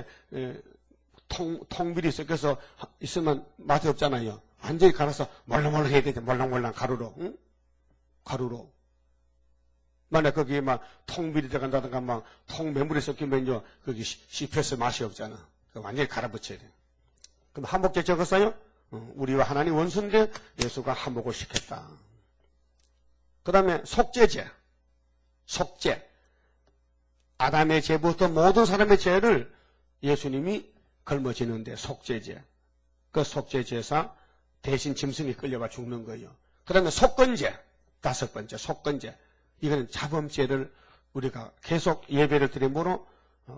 S1: 통밀이 섞여서 있으면 맛이 없잖아요. 완전히 갈아서 몰랑몰랑 해야 되죠. 몰랑몰랑 가루로. 응? 가루로. 만약 거기에 막 통밀이 들어간다든가 막 통매물이 섞이면요. 거기 씹혀서 맛이 없잖아. 완전히 갈아붙여야 돼요. 그럼 한복제 적었어요? 우리와 하나님 원수인데 예수가 한복을 시켰다. 그 다음에 속죄제. 속죄. 아담의 죄부터 모든 사람의 죄를 예수님이 걸머지는데 속죄제. 그 속죄제사 대신 짐승이 끌려가 죽는 거예요. 그 다음에 속건제. 5번째 속건제. 이거는 자범죄를 우리가 계속 예배를 드림으로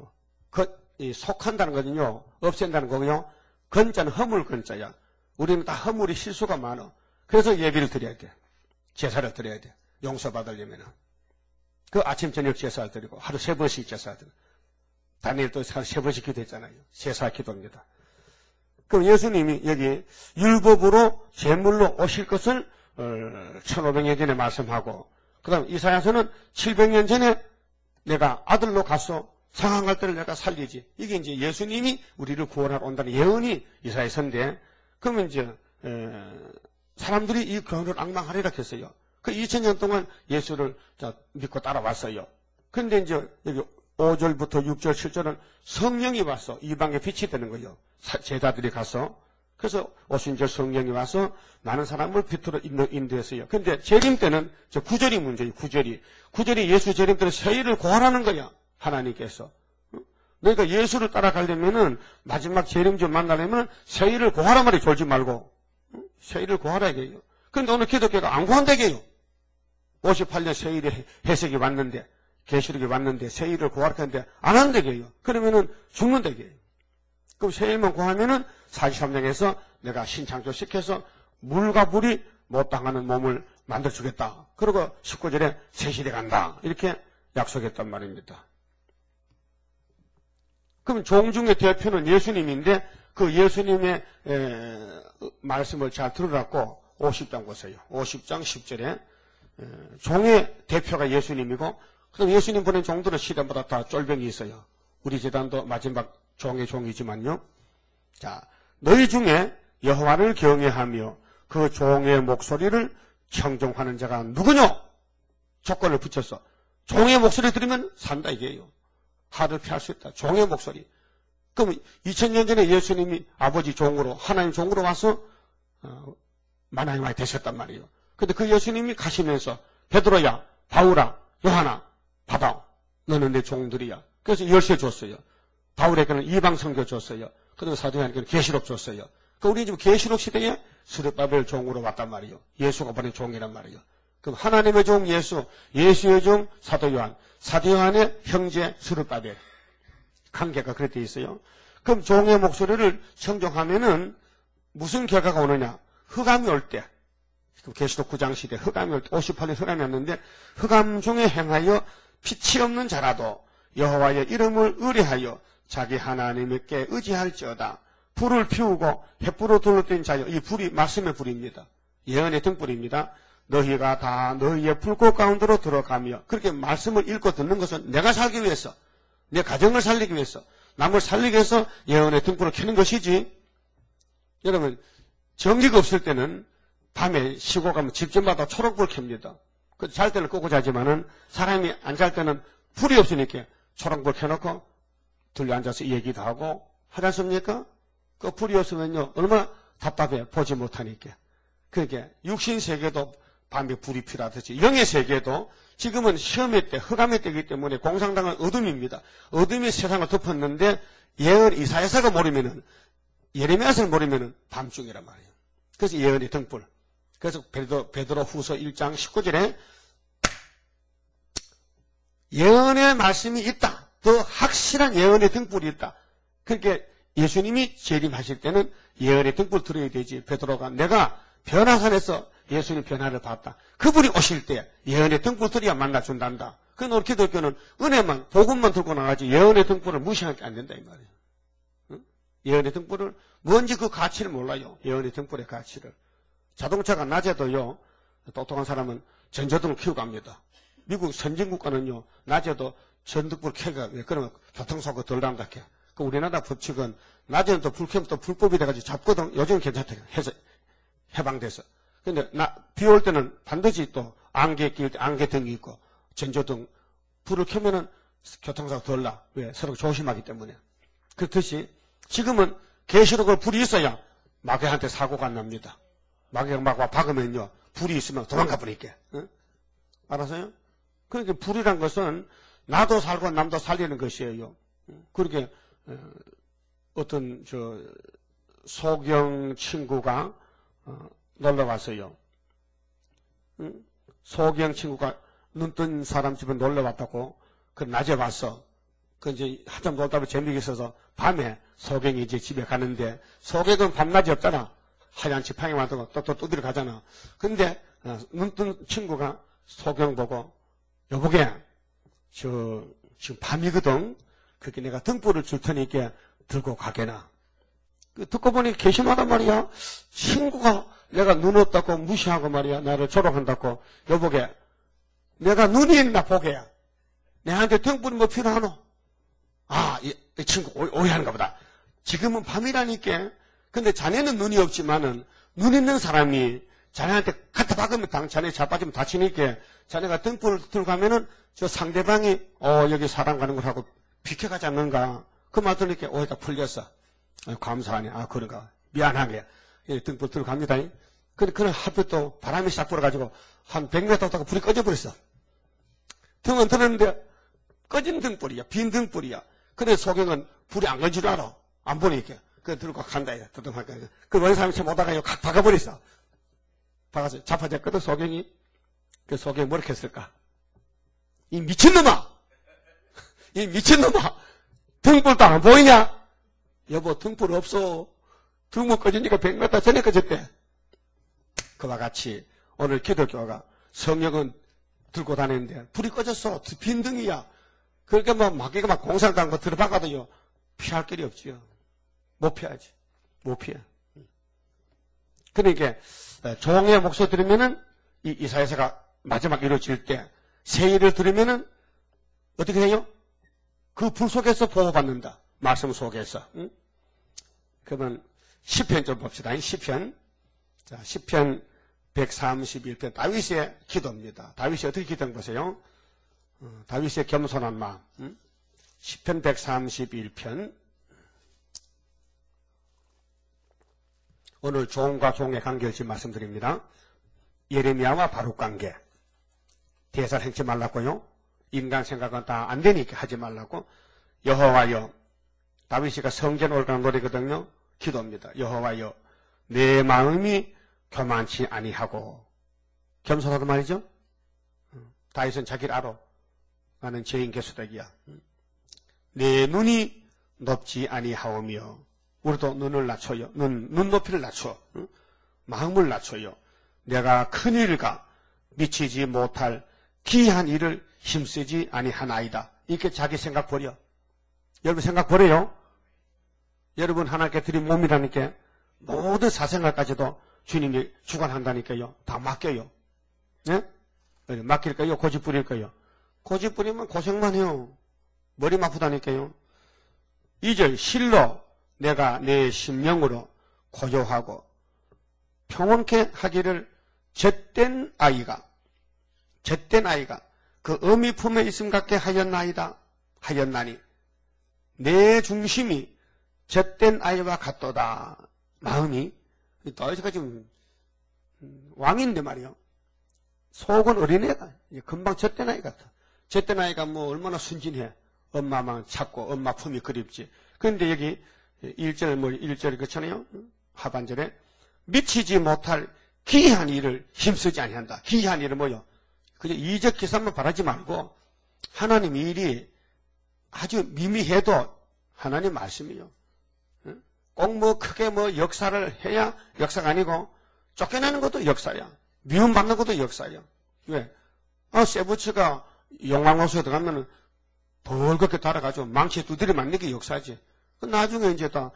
S1: 속한다는 거는요. 없앤다는 거고요. 건자는 허물 건자야. 우리는 다 허물이 실수가 많아. 그래서 예배를 드려야 돼. 제사를 드려야 돼. 용서받으려면은. 그 아침 저녁 제사를 드리고 하루 3번씩 제사를 드리고 다니엘도 하루 3번씩 기도했잖아요. 제사 기도입니다. 그럼 예수님이 여기 율법으로 제물로 오실 것을 1500년 전에 말씀하고 그 다음 이사야서는 700년 전에 내가 아들로 가서 상황할 때를 내가 살리지. 이게 이제 예수님이 우리를 구원하러 온다는 예언이 이사야서인데 그러면 이제 사람들이 이 교훈을 앙망하리라 했어요. 그 2000년 동안 예수를 믿고 따라왔어요. 그런데 이제 여기 5절부터 6절, 7절은 성령이 와서 이방에 빛이 되는 거예요. 제자들이 가서. 그래서 오순절 성령이 와서 많은 사람을 빛으로 인도했어요. 그런데 재림 때는 저 9절이 문제예요. 9절이 예수 재림 때는 세일을 고하라는 거야. 하나님께서. 그러니까 예수를 따라가려면은 마지막 재림주 만나려면 세일을 고하라 말이 졸지 말고 세일을 고하라 이게요. 그런데 오늘 기독교가 안 고한다게요. 58년 세일의 해석이 왔는데 계시록이 왔는데 세일을 고하라 하는데 안 한다게요. 그러면은 죽는다게요. 그럼 세일만 고하면은 43장에서 내가 신창조시켜서 물과 불이 못 당하는 몸을 만들어주겠다. 그리고 19절에 새 시대 간다. 이렇게 약속했단 말입니다. 그럼 종 중의 대표는 예수님인데 그 예수님의 말씀을 잘 들으라고 50장 보세요. 50장 10절에 종의 대표가 예수님이고 그럼 예수님 보낸 종들은 시대마다 다 쫄병이 있어요. 우리 재단도 마지막 종의 종이지만요. 자, 너희 중에 여호와를 경외하며 그 종의 목소리를 청종하는 자가 누구냐? 조건을 붙였어. 종의 목소리 들으면 산다 이게요. 하를 피할 수 있다. 종의 목소리. 그럼 2000년 전에 예수님이 아버지 종으로 하나님 종으로 와서 만왕이 되셨단 말이에요. 근데 그 예수님이 가시면서 베드로야, 바울아, 요하나 받아. 너는 내 종들이야. 그래서 열쇠 줬어요. 바울에게는 이방 선교 줬어요. 그리고 사도 요한에게는 계시록 줬어요. 그 우리 지금 계시록 시대에 스룹바벨 종으로 왔단 말이에요. 예수가 보낸 종이란 말이에요. 그럼 하나님의 종 예수, 예수의 종 사도 요한, 사도 요한의 형제 스룹바벨. 관계가 그렇게 돼 있어요. 그럼 종의 목소리를 청종하면은 무슨 결과가 오느냐? 흑암이 올 때, 계시록 9장 시대 흑암이 올 때, 58년 흑암이 왔는데 흑암 중에 행하여 빛이 없는 자라도 여호와의 이름을 의뢰하여 자기 하나님께 의지할지어다. 불을 피우고 횃불로 둘러댄 자여. 이 불이 말씀의 불입니다. 예언의 등불입니다. 너희가 다 너희의 불꽃 가운데로 들어가며 그렇게 말씀을 읽고 듣는 것은 내가 살기 위해서, 내 가정을 살리기 위해서, 남을 살리기 위해서 예언의 등불을 켜는 것이지. 여러분 전기가 없을 때는 밤에 쉬고 가면 집집마다 초록불 켭니다. 잘 때는 끄고 자지만은 사람이 안 잘 때는 불이 없으니까 초록불 켜놓고 둘러 앉아서 얘기도 하고 하지 않습니까? 그 불이 없으면요 얼마나 답답해. 보지 못하니까. 그러니까 육신 세계도 밤에 불이 필요하듯이 영의 세계도 지금은 시험의 때, 흑암의 때이기 때문에 공상당은 어둠입니다. 어둠이 세상을 덮었는데 예언 이사야서가 모르면은, 예레미야서를 모르면은 밤중이란 말이에요. 그래서 예언의 등불. 그래서 베드로 후서 1장 19절에 예언의 말씀이 있다. 더 확실한 예언의 등불이 있다. 그러니까 예수님이 재림하실 때는 예언의 등불 들어야 되지. 베드로가 내가 변화산에서 예수님 변화를 봤다. 그분이 오실 때 예언의 등불 들어야 만나준단다. 그건 우리 기독교는 은혜만, 복음만 들고 나가지 예언의 등불을 무시하게 안 된다 이 말이에요. 응? 예언의 등불을 뭔지 그 가치를 몰라요. 예언의 등불의 가치를. 자동차가 낮에도요, 똑똑한 사람은 전조등을 켜고 갑니다. 미국 선진국가는요, 낮에도 전등불 켜가, 왜 그러면 교통사고 덜 난다 켜. 그 우리나라 법칙은 낮에는 또 불 켜면 또 불법이 돼가지고 잡거든. 요즘은 괜찮다. 해서, 해방돼서. 근데 비 올 때는 반드시 또 안개 끼울 때 안개등이 있고 전조등 불을 켜면은 교통사고 덜 나. 왜? 서로 조심하기 때문에. 그렇듯이 지금은 계시록을 불이 있어야 마귀한테 사고가 안 납니다. 마귀가 막 와 박으면요. 불이 있으면 도망가 버릴게. 응? 알았어요? 그러니까 불이란 것은 나도 살고 남도 살리는 것이에요. 그렇게 어떤 소경 친구가 놀러 왔어요. 소경 친구가 눈 뜬 사람 집에 놀러 왔다고. 그 낮에 왔어. 그 이제 한참 놀다 보면 재미가 있어서 밤에 소경이 이제 집에 가는데 소경은 밤낮이 없잖아. 하얀 지팡이 만들고 또 두드려 가잖아. 근데 눈 뜬 친구가 소경 보고 여보게 지금 밤이거든. 그렇게 내가 등불을 줄 테니까 들고 가게나. 듣고 보니 개심하단 말이야. 친구가 내가 눈 없다고 무시하고 말이야. 나를 조롱한다고. 여보게 내가 눈이 있나 보게야. 내한테 등불이 뭐 필요하노? 아, 이 친구 오해하는가 보다. 지금은 밤이라니까. 근데 자네는 눈이 없지만은 눈 있는 사람이 자네한테 갖다 박으면 자네 자빠지면 다치니까 자네가 등불을 들고 가면은 저 상대방이 여기 사람 가는 걸 하고 비켜가지 않는가. 그 말 들으니까 오해가 풀렸어. 감사하네. 아, 그런가. 미안하게. 등불 들고 갑니다. 근데 그는 하필 또 바람이 싹 불어가지고 한 100m 왔다가 불이 꺼져버렸어. 등은 들었는데 꺼진 등불이야. 빈 등불이야. 근데 소경은 불이 안 건줄 알아. 안 보니까. 그래 들고 간다. 두둥하니까. 그 원사람이 참 오다가 각 박아버렸어. 박아서 자빠졌거든, 소경이. 그 소경이 뭐렇게 했을까? 이 미친놈아! 이 미친놈아! 등불도 안 보이냐? 여보, 등불 없어. 등불 꺼지니까 100m 전에 꺼졌대. 그와 같이 오늘 기독교가 성령은 들고 다니는데 불이 꺼졌어. 빈 등이야. 그러니까 뭐 마귀가 막 공상도 한 거 들어박아도요. 피할 길이 없지요. 못 피하지. 못 피해. 그러니까 종의 목소리 들으면은 이 사회사가 마지막 이루어질 때 세일을 들으면은 어떻게 해요? 그 불 속에서 보호받는다. 말씀 속에서. 응? 그러면 시편 좀 봅시다. 시편. 자, 시편 131편 다윗의 기도입니다. 다윗이 어떻게 기도한 보세요. 다윗의 겸손한 마음. 시편 131편. 오늘 종과 종의 관계를 지금 말씀드립니다. 예레미야와 바룩 관계. 대사를 행치 말라고요. 인간 생각은 다 안 되니까 하지 말라고. 여호와여, 다윗이가 성전 올라가는 노래거든요. 기도입니다. 여호와여, 내 마음이 교만치 아니하고. 겸손하단 말이죠. 다윗은 자기를 알아. 나는 죄인 개수덕이야. 내 눈이 높지 아니하오며. 우리도 눈을 낮춰요. 눈 높이를 낮춰. 마음을 낮춰요. 내가 큰 일과 미치지 못할 기이한 일을 힘쓰지 아니하나이다. 이렇게 자기 생각 버려. 여러분 생각 버려요. 여러분 하나님께 드린 몸이라니까 모든 사생활까지도 주님이 주관한다니까요. 다 맡겨요. 네? 맡길까요? 고집 부릴까요? 고집 부리면 고생만 해요. 머리 아프다니까요. 2절 실로 내가 내 심령으로 고요하고 평온케 하기를 젖된 아이가 그 어미 품에 있음 같게 하였나니 내 중심이 젖된 아이와 같도다. 마음이 다윗이가 지금 왕인데 말이요. 속은 어린애다. 금방 젖된 아이 같아. 젖된 아이가 뭐 얼마나 순진해. 엄마만 찾고 엄마 품이 그립지. 그런데 여기 1절 그렇잖아요. 하반절에 미치지 못할 기이한 일을 힘쓰지 아니한다. 기이한 일은 뭐요? 그저 이적 기사만 바라지 말고 하나님 일이 아주 미미해도 하나님 말씀이요. 꼭 뭐 크게 뭐 역사를 해야 역사가 아니고 쫓겨나는 것도 역사야. 미움받는 것도 역사야. 왜? 세부치가 용왕호수에 들어가면은 벌겋게 달아가지고 망치에 두드려 맞는 게 역사지. 나중에 이제 다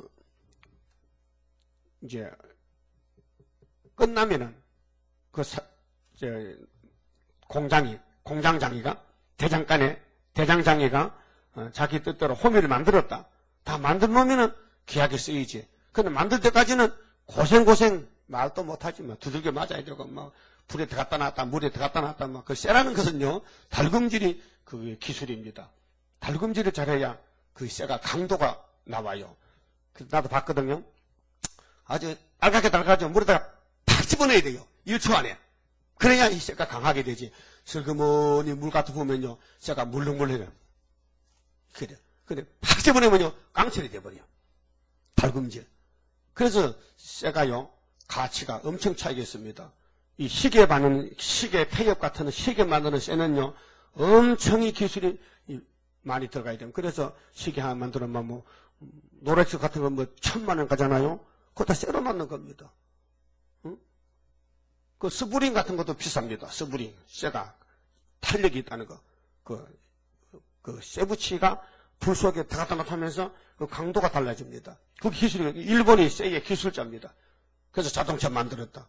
S1: 이제 끝나면은 공장장이가 대장장이가 자기 뜻대로 호미를 만들었다. 다 만들 놓으면은 귀하게 쓰이지. 근데 만들 때까지는 고생 말도 못하지 뭐 두들겨 맞아야 되고 뭐 불에 들어갔다 놨다 물에 들어갔다 놨다 뭐 그 쇠라는 것은요 달금질이 그 기술입니다. 달금질을 잘해야 그 쇠가 강도가 나와요. 나도 봤거든요. 아주 알갛게 달가지고 물에다가 팍 집어넣어야 돼요. 1초 안에. 그래야 이 쇠가 강하게 되지. 슬그머니 물 같은 보면요. 쇠가 물렁물렁해요. 그래. 근데 팍 집어넣으면요. 깡철이 돼버려요. 달금질. 그래서 쇠가요. 가치가 엄청 차이겠습니다. 이 시계 바는, 시계 폐엽 같은 시계 만드는 쇠는요. 엄청 이 기술이 많이 들어가야 돼요. 그래서 시계 하나 만들면 뭐, 노렉스 같은 거 뭐 1000만 원 가잖아요. 그거 다 쇠로 만든 겁니다. 응? 그 스프링 같은 것도 비쌉니다. 스프링. 쇠가 탄력이 있다는 거. 그 쇠붙이가 불 속에 들어갔다 놨다 하면서 그 강도가 달라집니다. 그 기술이, 일본이 쇠의 기술자입니다. 그래서 자동차 만들었다.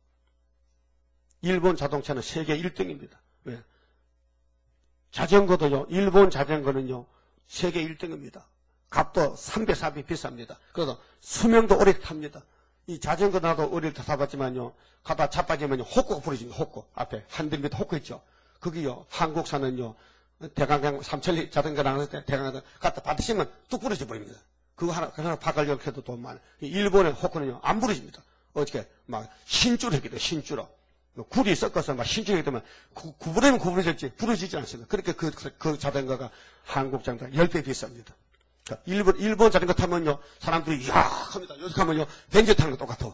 S1: 일본 자동차는 세계 1등입니다. 왜? 자전거도요, 일본 자전거는요, 세계 1등입니다. 값도 3배, 4배 비쌉니다. 그래서 수명도 오래 탑니다. 이 자전거 나도 어릴 때 타봤지만요, 가다 자빠지면요, 호꾸가 부러집니다. 호꾸. 앞에 한들 밑에 호꾸 있죠. 거기요, 한국사는요, 대강강 삼천리 자전거 나갔을 때 대강강 갖다 받으시면 뚝 부러져 버립니다. 그거 하나 바꾸려고 해도 돈 많아요. 일본의 호꾸는요, 안 부러집니다. 어떻게, 막, 신주로 했기 때문에, 신주로. 굴이 섞어서 막 신주로 했기 때문에, 구부러면 구부러졌지, 부러지지 않습니다. 그렇게 그 자전거가 한국 자전거 10배 비쌉니다. 일본 자전거 타면요, 사람들이, 이야! 합니다. 여기 가면요, 벤츠 타는 거 똑같아.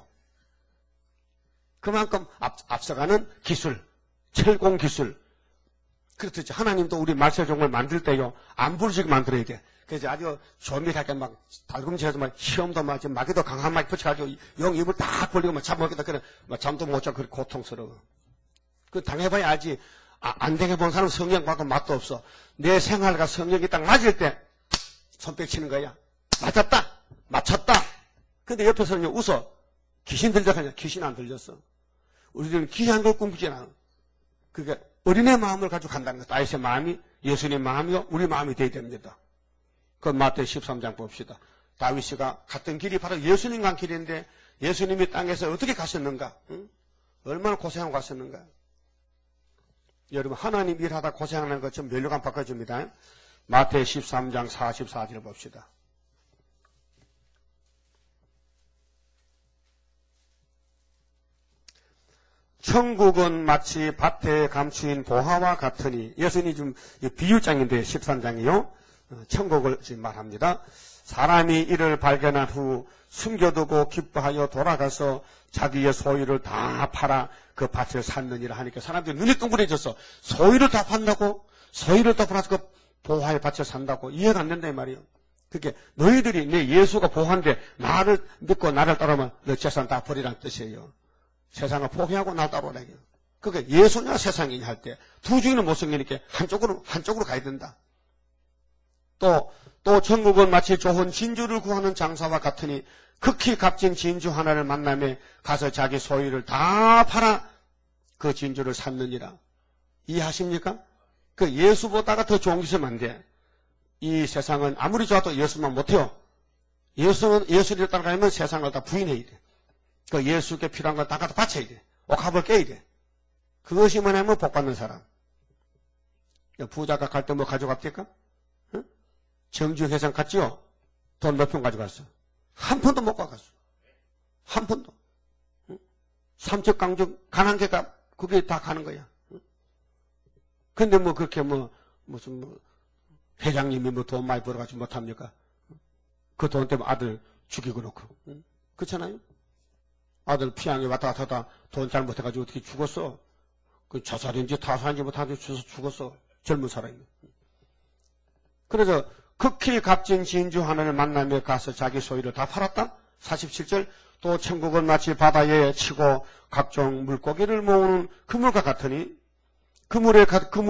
S1: 그만큼 앞서가는 기술, 철공 기술. 그렇듯이 하나님도 우리 말세종을 만들 때요, 안 부러지게 만들어야 돼. 그래서 아주 조밀하게 막, 달금질해서 막, 시험도 막, 마귀도 강한 마귀 붙여가지고, 영 입을 딱 벌리고 막 잡아먹겠다. 그래, 막 잠도 못 자고 그렇게 고통스러워. 그 당해봐야 알지. 안 당해본 사람은 성령 받고 맛도 없어. 내 생활과 성령이 딱 맞을 때, 손뼉 치는 거야. 맞았다! 맞췄다! 근데 옆에서는 웃어. 귀신 들렸냐? 귀신 안 들렸어. 우리들은 귀한 걸 꿈꾸지 않아. 그게 어린애 마음을 가지고 간다는 거. 다윗의 마음이 예수님 마음이요, 우리 마음이 돼야 됩니다. 그 마태 13장 봅시다. 다윗이가 갔던 길이 바로 예수님 간 길인데 예수님이 땅에서 어떻게 가셨는가? 응? 얼마나 고생하고 가셨는가? 여러분 하나님 일하다 고생하는 것 좀 면류관 바꿔줍니다. 마태 13장 44절 봅시다. 천국은 마치 밭에 감추인 보화와 같으니, 예수님이 좀 비유장인데 13장이요. 천국을 지금 말합니다. 사람이 이를 발견한 후 숨겨두고 기뻐하여 돌아가서 자기의 소유를 다 팔아 그 밭을 샀느니라 하니까 사람들이 눈이 동그래졌어. 소유를 다 판다고? 소유를 다 팔아서 그 보화의 밭을 산다고? 이해가 안 된다 이 말이에요. 그게 너희들이 내 예수가 보화인데 나를 믿고 나를 따르면 너 재산 다 버리라는 뜻이에요. 세상을 포기하고 나 따라오라고요. 그게 예수냐 세상이냐 할 때 두 중에는 못 생기니까 한쪽으로 가야 된다. 또 천국은 마치 좋은 진주를 구하는 장사와 같으니 극히 값진 진주 하나를 만나며 가서 자기 소유를 다 팔아 그 진주를 샀느니라. 이해하십니까? 그 예수보다가 더 좋은 게 있으면 안 돼. 이 세상은 아무리 좋아도 예수만 못해요. 예수를 따라가면 세상을 다 부인해야 돼. 그 예수께 필요한 걸 다 갖다 바쳐야 돼. 옥합을 깨야 돼. 그것이 뭐냐면 복 받는 사람. 부자가 갈 때 뭐 가져갑니까? 응? 정주회장 갔지요? 돈 몇 푼 가져갔어? 한 푼도 못 가져갔어. 한 푼도. 응? 삼척강정 가난개가 그게 다 가는 거야. 응? 근데 뭐 그렇게 무슨 회장님이 돈 많이 벌어가지고 못합니까? 그 돈 때문에 아들 죽이고 놓고. 응? 그렇잖아요? 아들 피양에 왔다 갔다 하다 돈 잘못해가지고 어떻게 죽었어? 그 자살인지 타살인지 못하고 죽었어. 젊은 사람이. 그래서 극히 값진 진주 하나를 만나며 가서 자기 소유를 다 팔았다. 47절 또 천국은 마치 바다에 치고 각종 물고기를 모으는 그물과 같으니 그물이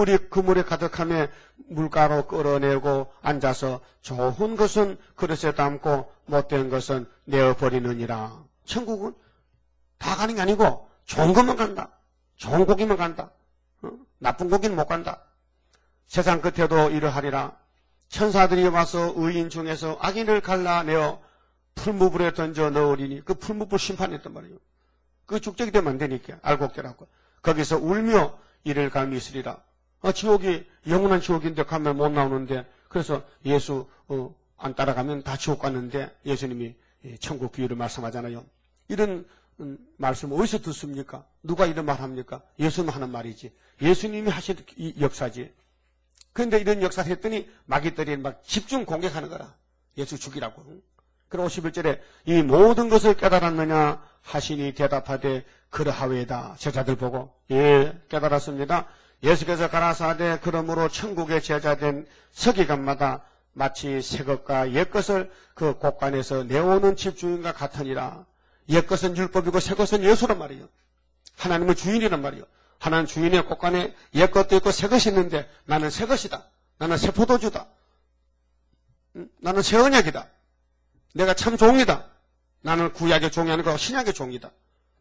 S1: 가득하며 물가로 끌어내고 앉아서 좋은 것은 그릇에 담고 못된 것은 내어버리느니라. 천국은 다 가는 게 아니고 좋은 것만 간다. 좋은 고기만 간다. 나쁜 고기는 못 간다. 세상 끝에도 이러하리라. 천사들이 와서 의인 중에서 악인을 갈라내어 풀무불에 던져 넣으리니 그 풀무불 심판했단 말이에요. 그 죽적이 되면 안 되니까 알곡되라고. 거기서 울며 이를 갈미 있으리라. 지옥이 영원한 지옥인데 가면 못 나오는데 그래서 예수 안 따라가면 다 지옥 갔는데 예수님이 천국 비유를 말씀하잖아요. 이런 말씀 어디서 듣습니까? 누가 이런 말 합니까? 예수님 하는 말이지. 예수님이 하신 이 역사지. 그런데 이런 역사를 했더니 마귀들이 막 집중 공격하는 거라. 예수 죽이라고. 그리고 51절에 이 모든 것을 깨달았느냐 하시니 대답하되 그러하외다. 제자들 보고 예 깨달았습니다. 예수께서 가라사대 그러므로 천국의 제자된 서기관마다 마치 새 것과 옛 것을 그 곳간에서 내오는 집주인과 같으니라. 옛 것은 율법이고 새 것은 예수란 말이에요. 하나님은 주인이란 말이에요. 하나님 주인의 곳간에 옛 것도 있고 새 것이 있는데 나는 새 것이다. 나는 새 포도주다. 나는 새 언약이다. 내가 참 종이다. 나는 구약의 종이 아니고 신약의 종이다.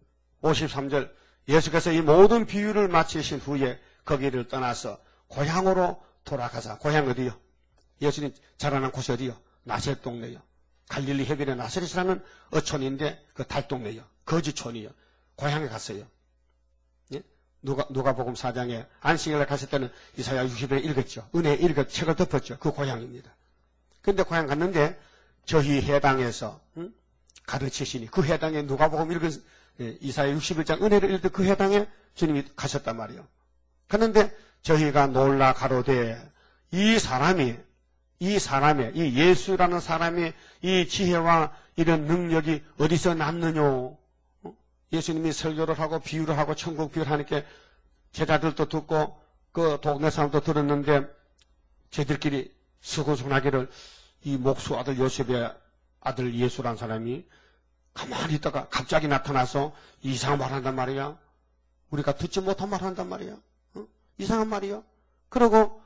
S1: 53절 예수께서 이 모든 비유를 마치신 후에 거기를 떠나서 고향으로 돌아가자. 고향 어디요? 예수님 자라난 곳이 어디요? 나사렛 동네요. 갈릴리 해변의 나사렛이라는 어촌인데 그 달동네요. 거지촌이요. 고향에 갔어요. 예? 누가복음 4장에 안식일에 갔을 때는 이사야 60에 읽었죠. 은혜 읽었 책을 덮었죠. 그 고향입니다. 그런데 고향 갔는데 저희 해당에서 가르치시니 그 해당에 누가복음 읽은 이사야 61장 은혜를 읽던 그 해당에 주님이 가셨단 말이에요. 그런데 저희가 놀라 가로되 이 사람의 이 예수라는 사람의 이 지혜와 이런 능력이 어디서 났느냐? 예수님이 설교를 하고 비유를 하고 천국 비유를 하니까 제자들도 듣고 그 동네 사람도 들었는데 저희들끼리 수근수근하기를 이 목수 아들 요셉의 아들 예수라는 사람이 가만히 있다가 갑자기 나타나서 이상한 말 한단 말이야. 우리가 듣지 못한 말 한단 말이야. 이상한 말이야. 그리고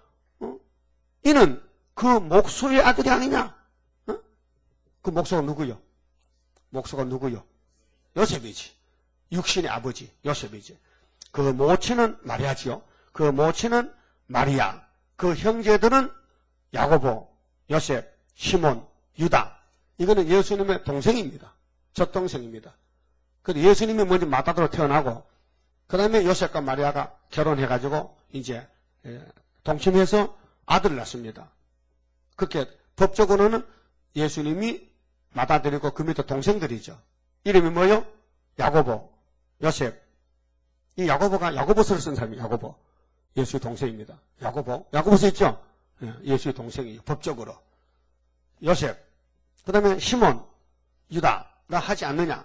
S1: 이는 그 목수의 아들이 아니냐? 그 목수가 누구요? 목수가 누구요? 요셉이지. 육신의 아버지 요셉이지. 그 모친은 마리아지요. 그 모친은 마리아. 그 형제들은 야고보, 요셉, 시몬, 유다. 이거는 예수님의 동생입니다. 젖동생입니다. 그래서 예수님이 먼저 마다로 태어나고 그 다음에 요셉과 마리아가 결혼해가지고 이제 동침해서 아들을 낳습니다. 그렇게 법적으로는 예수님이 맏아들이고 그 밑에 동생들이죠. 이름이 뭐요? 야고보, 요셉. 이 야고보서를 쓴 사람이 야고보. 예수의 동생입니다. 야고보서 있죠? 예수의 동생이에요. 법적으로. 요셉. 그 다음에 시몬, 유다라 하지 않느냐.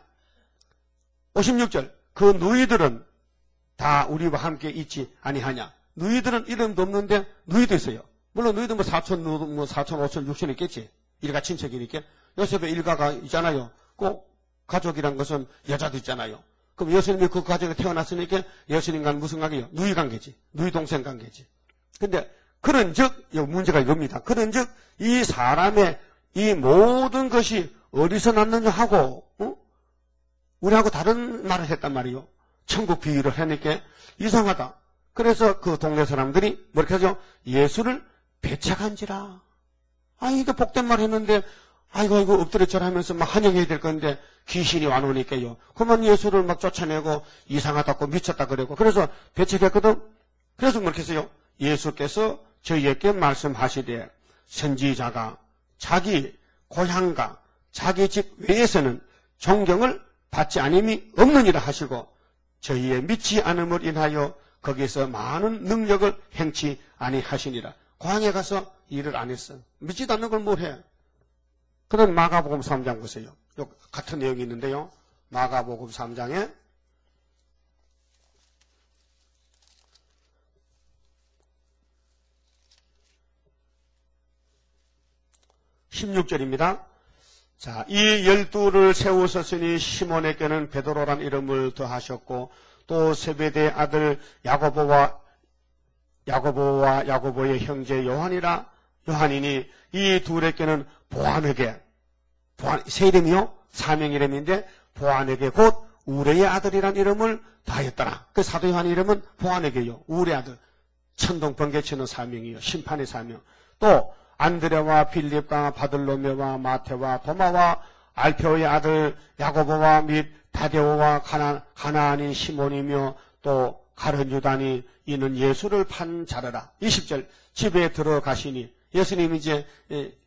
S1: 56절. 그 누이들은 다 우리와 함께 있지 아니하냐. 누이들은 이름도 없는데 누이도 있어요. 물론 너희도 사촌, 5촌, 6촌 있겠지. 일가 친척이니까. 요셉의 일가가 있잖아요. 꼭 가족이란 것은 여자도 있잖아요. 그럼 예수님이 그 가족에 태어났으니까 예수님과는 무슨 관계요? 누이 관계지. 누이 동생 관계지. 근데 그런 즉, 문제가 이겁니다. 그런 즉, 이 사람의 이 모든 것이 어디서 났느냐 하고, 우리하고 다른 말을 했단 말이요. 천국 비유를 하니까 이상하다. 그래서 그 동네 사람들이 뭐렇게 하죠? 예수를 배척한지라. 이게 복된 말 했는데, 아이고, 엎드려 하면서 막 환영해야 될 건데, 귀신이 와놓으니까요. 그만 예수를 막 쫓아내고, 이상하다고 미쳤다 그러고, 그래서 배척했거든? 그래서 뭐렇게 했어요? 예수께서 저희에게 말씀하시되, 선지자가 자기 고향과 자기 집 외에서는 존경을 받지 않음이 없느니라 하시고, 저희의 믿지 않음을 인하여 거기서 많은 능력을 행치 아니하시니라. 고향에 가서 일을 안 했어. 믿지도 않는 걸 뭘 해? 그런 마가복음 3장 보세요. 같은 내용이 있는데요. 마가복음 3장에 16절입니다. 자, 이 12를 세우셨으니 시몬에게는 베드로란 이름을 더하셨고 또 세베대의 아들 야고보와 야고보의 형제 요한이니 이 둘에게는 보아너게 세 이름이요? 사명 이름인데 보아너게 곧 우레의 아들이란 이름을 다했더라. 그 사도 요한 이름은 보아너게요. 우레 아들. 천둥 번개치는 사명이요. 심판의 사명. 또 안드레와 빌립과 바들로메와 마테와 도마와 알페오의 아들 야고보와 및 다데오와 가나안인 시몬이며 또 가룟 유다니 이는 예수를 판 자르라. 20절 집에 들어가시니 예수님이 이제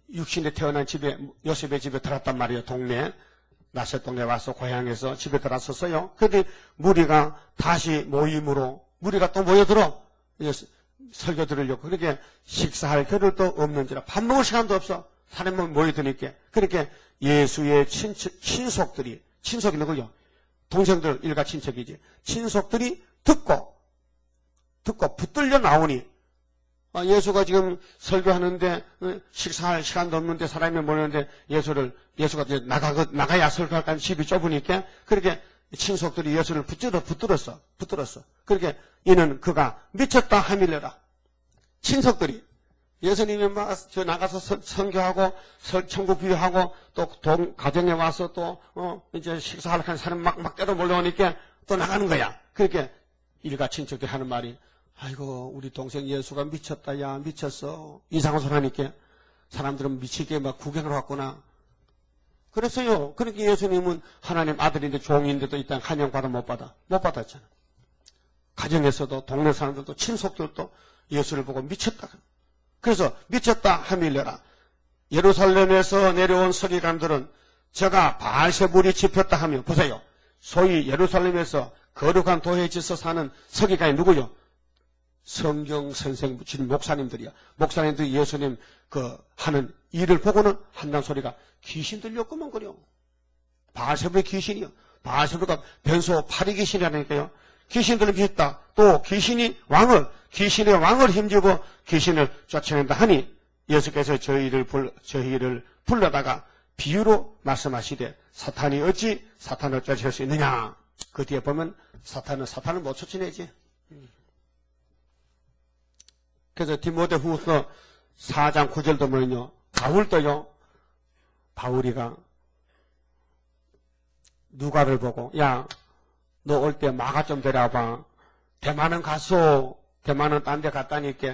S1: 육신에 태어난 집에, 요셉의 집에 들어왔단 말이에요. 동네. 나세 동네 와서 고향에서 집에 들어왔었어요. 그런데 무리가 다시 모임으로, 무리가 또 모여들어. 설교 들으려고. 그렇게 식사할 겨를도 없는지라. 밥 먹을 시간도 없어. 사람이 모여드니까. 그렇게 예수의 친속들이, 친속이 누구요? 동생들 일가 친척이지. 친속들이 듣고 붙들려 나오니, 예수가 지금 설교하는데 식사할 시간도 없는데 사람이 모이는데 예수가 이제 나가야 설교할까 하는 집이 좁으니까 그렇게 친속들이 예수를 붙들었어. 그렇게 이는 그가 미쳤다 하밀려라. 친속들이 예수님이 막 저 나가서 선교하고 천국 비유하고 또 가정에 와서 또 이제 식사하려고 하는 사람 막 때려 몰려오니까 또 나가는 거야. 그렇게 일가 친척들이 하는 말이, 아이고 우리 동생 예수가 미쳤다. 야 미쳤어. 이상한 소리 하니까 사람들은 미치게 막 구경을 왔구나. 그랬어요. 그러니까 예수님은 하나님 아들인데 종인데도 이 땅 환영받아 못 받았잖아. 가정에서도 동네 사람들도 친속들도 예수를 보고 미쳤다. 그래서 미쳤다 하밀려라. 예루살렘에서 내려온 서기관들은 제가 바알세불이 집혔다 하며, 보세요. 소위 예루살렘에서 거룩한 도에 지서 사는 서기관이 누구요? 성경 선생, 목사님들이야. 목사님들이 예수님 하는 일을 보고는 한다는 소리가 귀신 들렸구먼 그려. 바알세불의 귀신이요. 바알세불가 변소 파리 귀신이라니까요. 귀신들을 믿다. 또 귀신의 왕을 힘주고 귀신을 쫓아낸다 하니 예수께서 저희를 불러다가 비유로 말씀하시되 사탄이 어찌 사탄을 쫓아낼 수 있느냐. 그 뒤에 보면 사탄을 못 쫓아내지. 그래서 디모데후서 4장 9절도 보면요. 바울이가 누가를 보고, 야, 너 올 때 마가 좀 데려와봐. 대만은 갔어. 대만은 딴 데 갔다니까.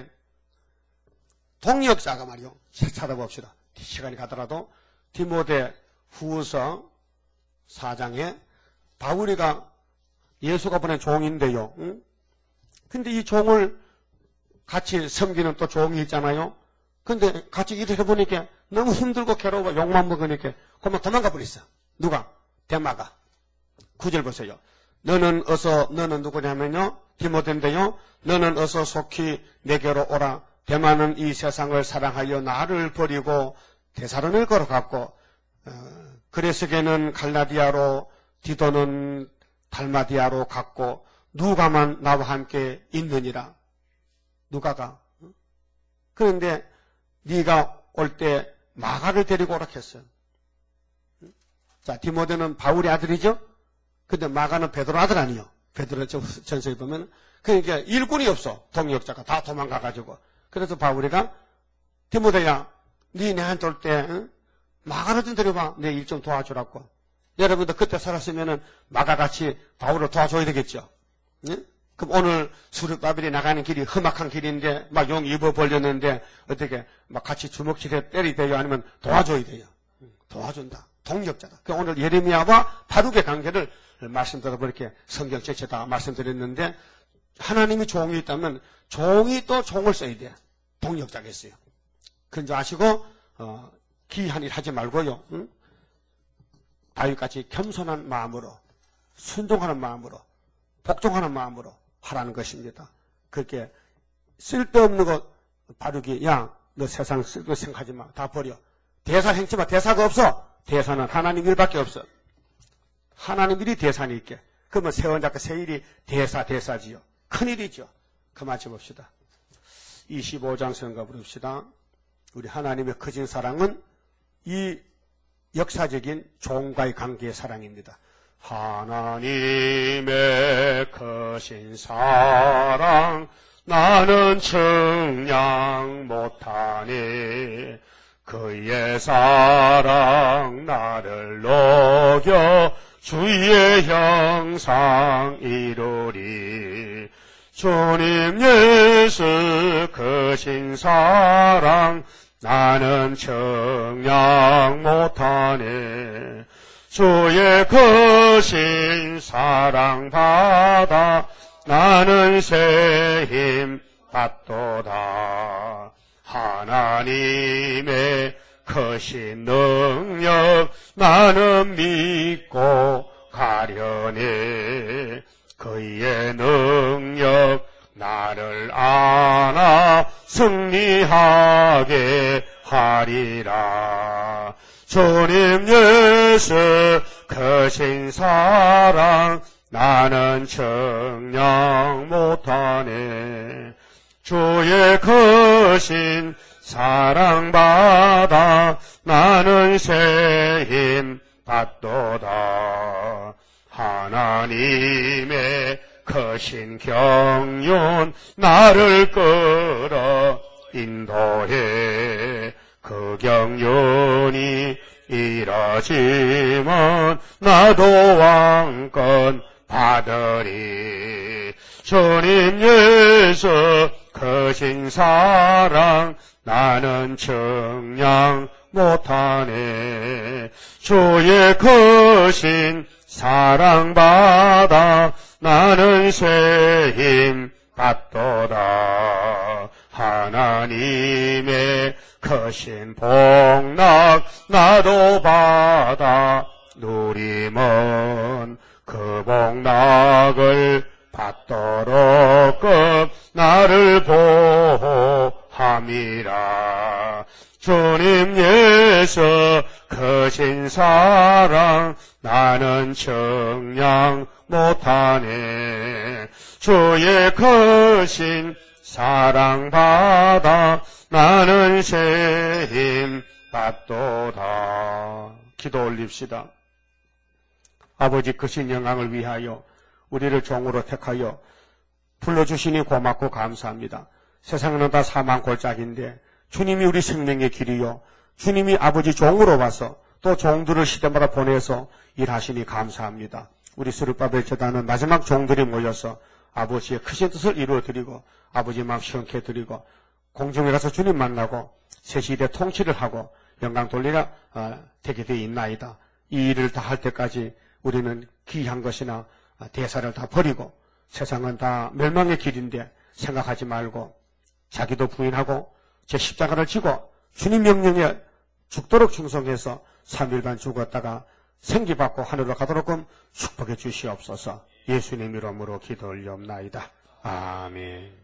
S1: 동역자가 말이요. 찾아봅시다. 시간이 가더라도 디모데 후서 4장에 바울이가 예수가 보낸 종인데요. 응? 근데 이 종을 같이 섬기는 또 종이 있잖아요. 근데 같이 일을 해보니까 너무 힘들고 괴로워 욕만 먹으니까 그러면 도망가 버렸어. 누가? 대마가. 9절 보세요. 너는 누구냐면요. 디모데인데요. 너는 어서 속히 내게로 오라. 대마는 이 세상을 사랑하여 나를 버리고 데살로니가로 걸어갔고, 그레스게는 갈라디아로, 디도는 달마디아로 갔고, 누가만 나와 함께 있느니라. 누가가. 그런데 네가 올 때 마가를 데리고 오라 했어요. 자, 디모데는 바울의 아들이죠. 근데 마가는 베드로 아들 아니요. 베드로 전서에 보면 그러니까 일꾼이 없어. 동역자가 다 도망가가지고. 그래서 바울이가 디모데야, 네 내한테 올 때 마가를 좀 데려봐. 내 일 좀 도와주라고. 여러분도 그때 살았으면은 마가같이 바울을 도와줘야 되겠죠. 네? 그럼 오늘 수르바벨이 나가는 길이 험악한 길인데 막 용 입어 벌렸는데 어떻게 막 같이 주먹질해 때리대요? 아니면 도와줘야 돼요? 도와준다. 동역자다. 오늘 예레미야와 바룩의 관계를 말씀드려 이렇게 성경 전체다 말씀드렸는데, 하나님이 종이 있다면 종이 또 종을 써야 돼. 동역자겠어요. 그런 줄 아시고 기이한 일 하지 말고요. 응? 다윗같이 겸손한 마음으로, 순종하는 마음으로, 복종하는 마음으로 하라는 것입니다. 그렇게 쓸데없는 것 바룩이, 야, 너 세상 쓸거 생각하지 마. 다 버려. 대사 행치 마. 대사가 없어. 대사는 하나님 일밖에 없어. 하나님 일이 대사니 있게. 그러면 세원작가 세일이 대사지요. 큰일이죠. 그만 봅시다. 25장 선가 부릅시다. 우리 하나님의 커진 사랑은 이 역사적인 종과의 관계의 사랑입니다. 하나님의 크신 사랑 나는 측량 못하니 그의 사랑 나를 녹여 주의 형상 이루리. 주님 예수 크신 사랑 나는 측량 못하네. 주의 크신 사랑 받아 나는 새 힘 받도다. 하나님의 크신 능력 나는 믿고 가려네. 그의 능력 나를 안아 승리하게 하리라. 주님 예수 크신 사랑 나는 청량 못하네. 주의 크신 사랑 받아 나는 새 힘 받도다. 하나님의 크신 경륜 나를 끌어 인도해. 그 경륜이 이뤄지면 나도 왕권 받으리. 주님 예수 크신 사랑 나는 청량 못하네. 주의 크신 사랑 받아 나는 새 힘 받도다. 하나님의 크신 복락 나도 받아 누리면 그 복락을 받도록 나를 보호함이라. 주님 예수 크신 사랑 나는 청량 못하네. 주의 크신 사랑 받아 나는 새 힘 받도다. 기도 올립시다. 아버지 크신 영광을 위하여 우리를 종으로 택하여 불러주시니 고맙고 감사합니다. 세상은 다 사망 골짜기인데 주님이 우리 생명의 길이요, 주님이 아버지 종으로 와서 또 종들을 시대마다 보내서 일하시니 감사합니다. 우리 수르바벨 재단은 마지막 종들이 모여서 아버지의 크신 뜻을 이루어드리고 아버지 마음 시원케 드리고 공중에 가서 주님 만나고 새 시대 통치를 하고 영광 돌리라 되게 되어 있나이다. 이 일을 다 할 때까지 우리는 귀한 것이나 대사를 다 버리고, 세상은 다 멸망의 길인데 생각하지 말고 자기도 부인하고 제 십자가를 지고 주님 명령에 죽도록 충성해서 3일반 죽었다가 생기받고 하늘로 가도록 축복해 주시옵소서. 예수님 이름으로 기도 올리옵나이다. 아멘.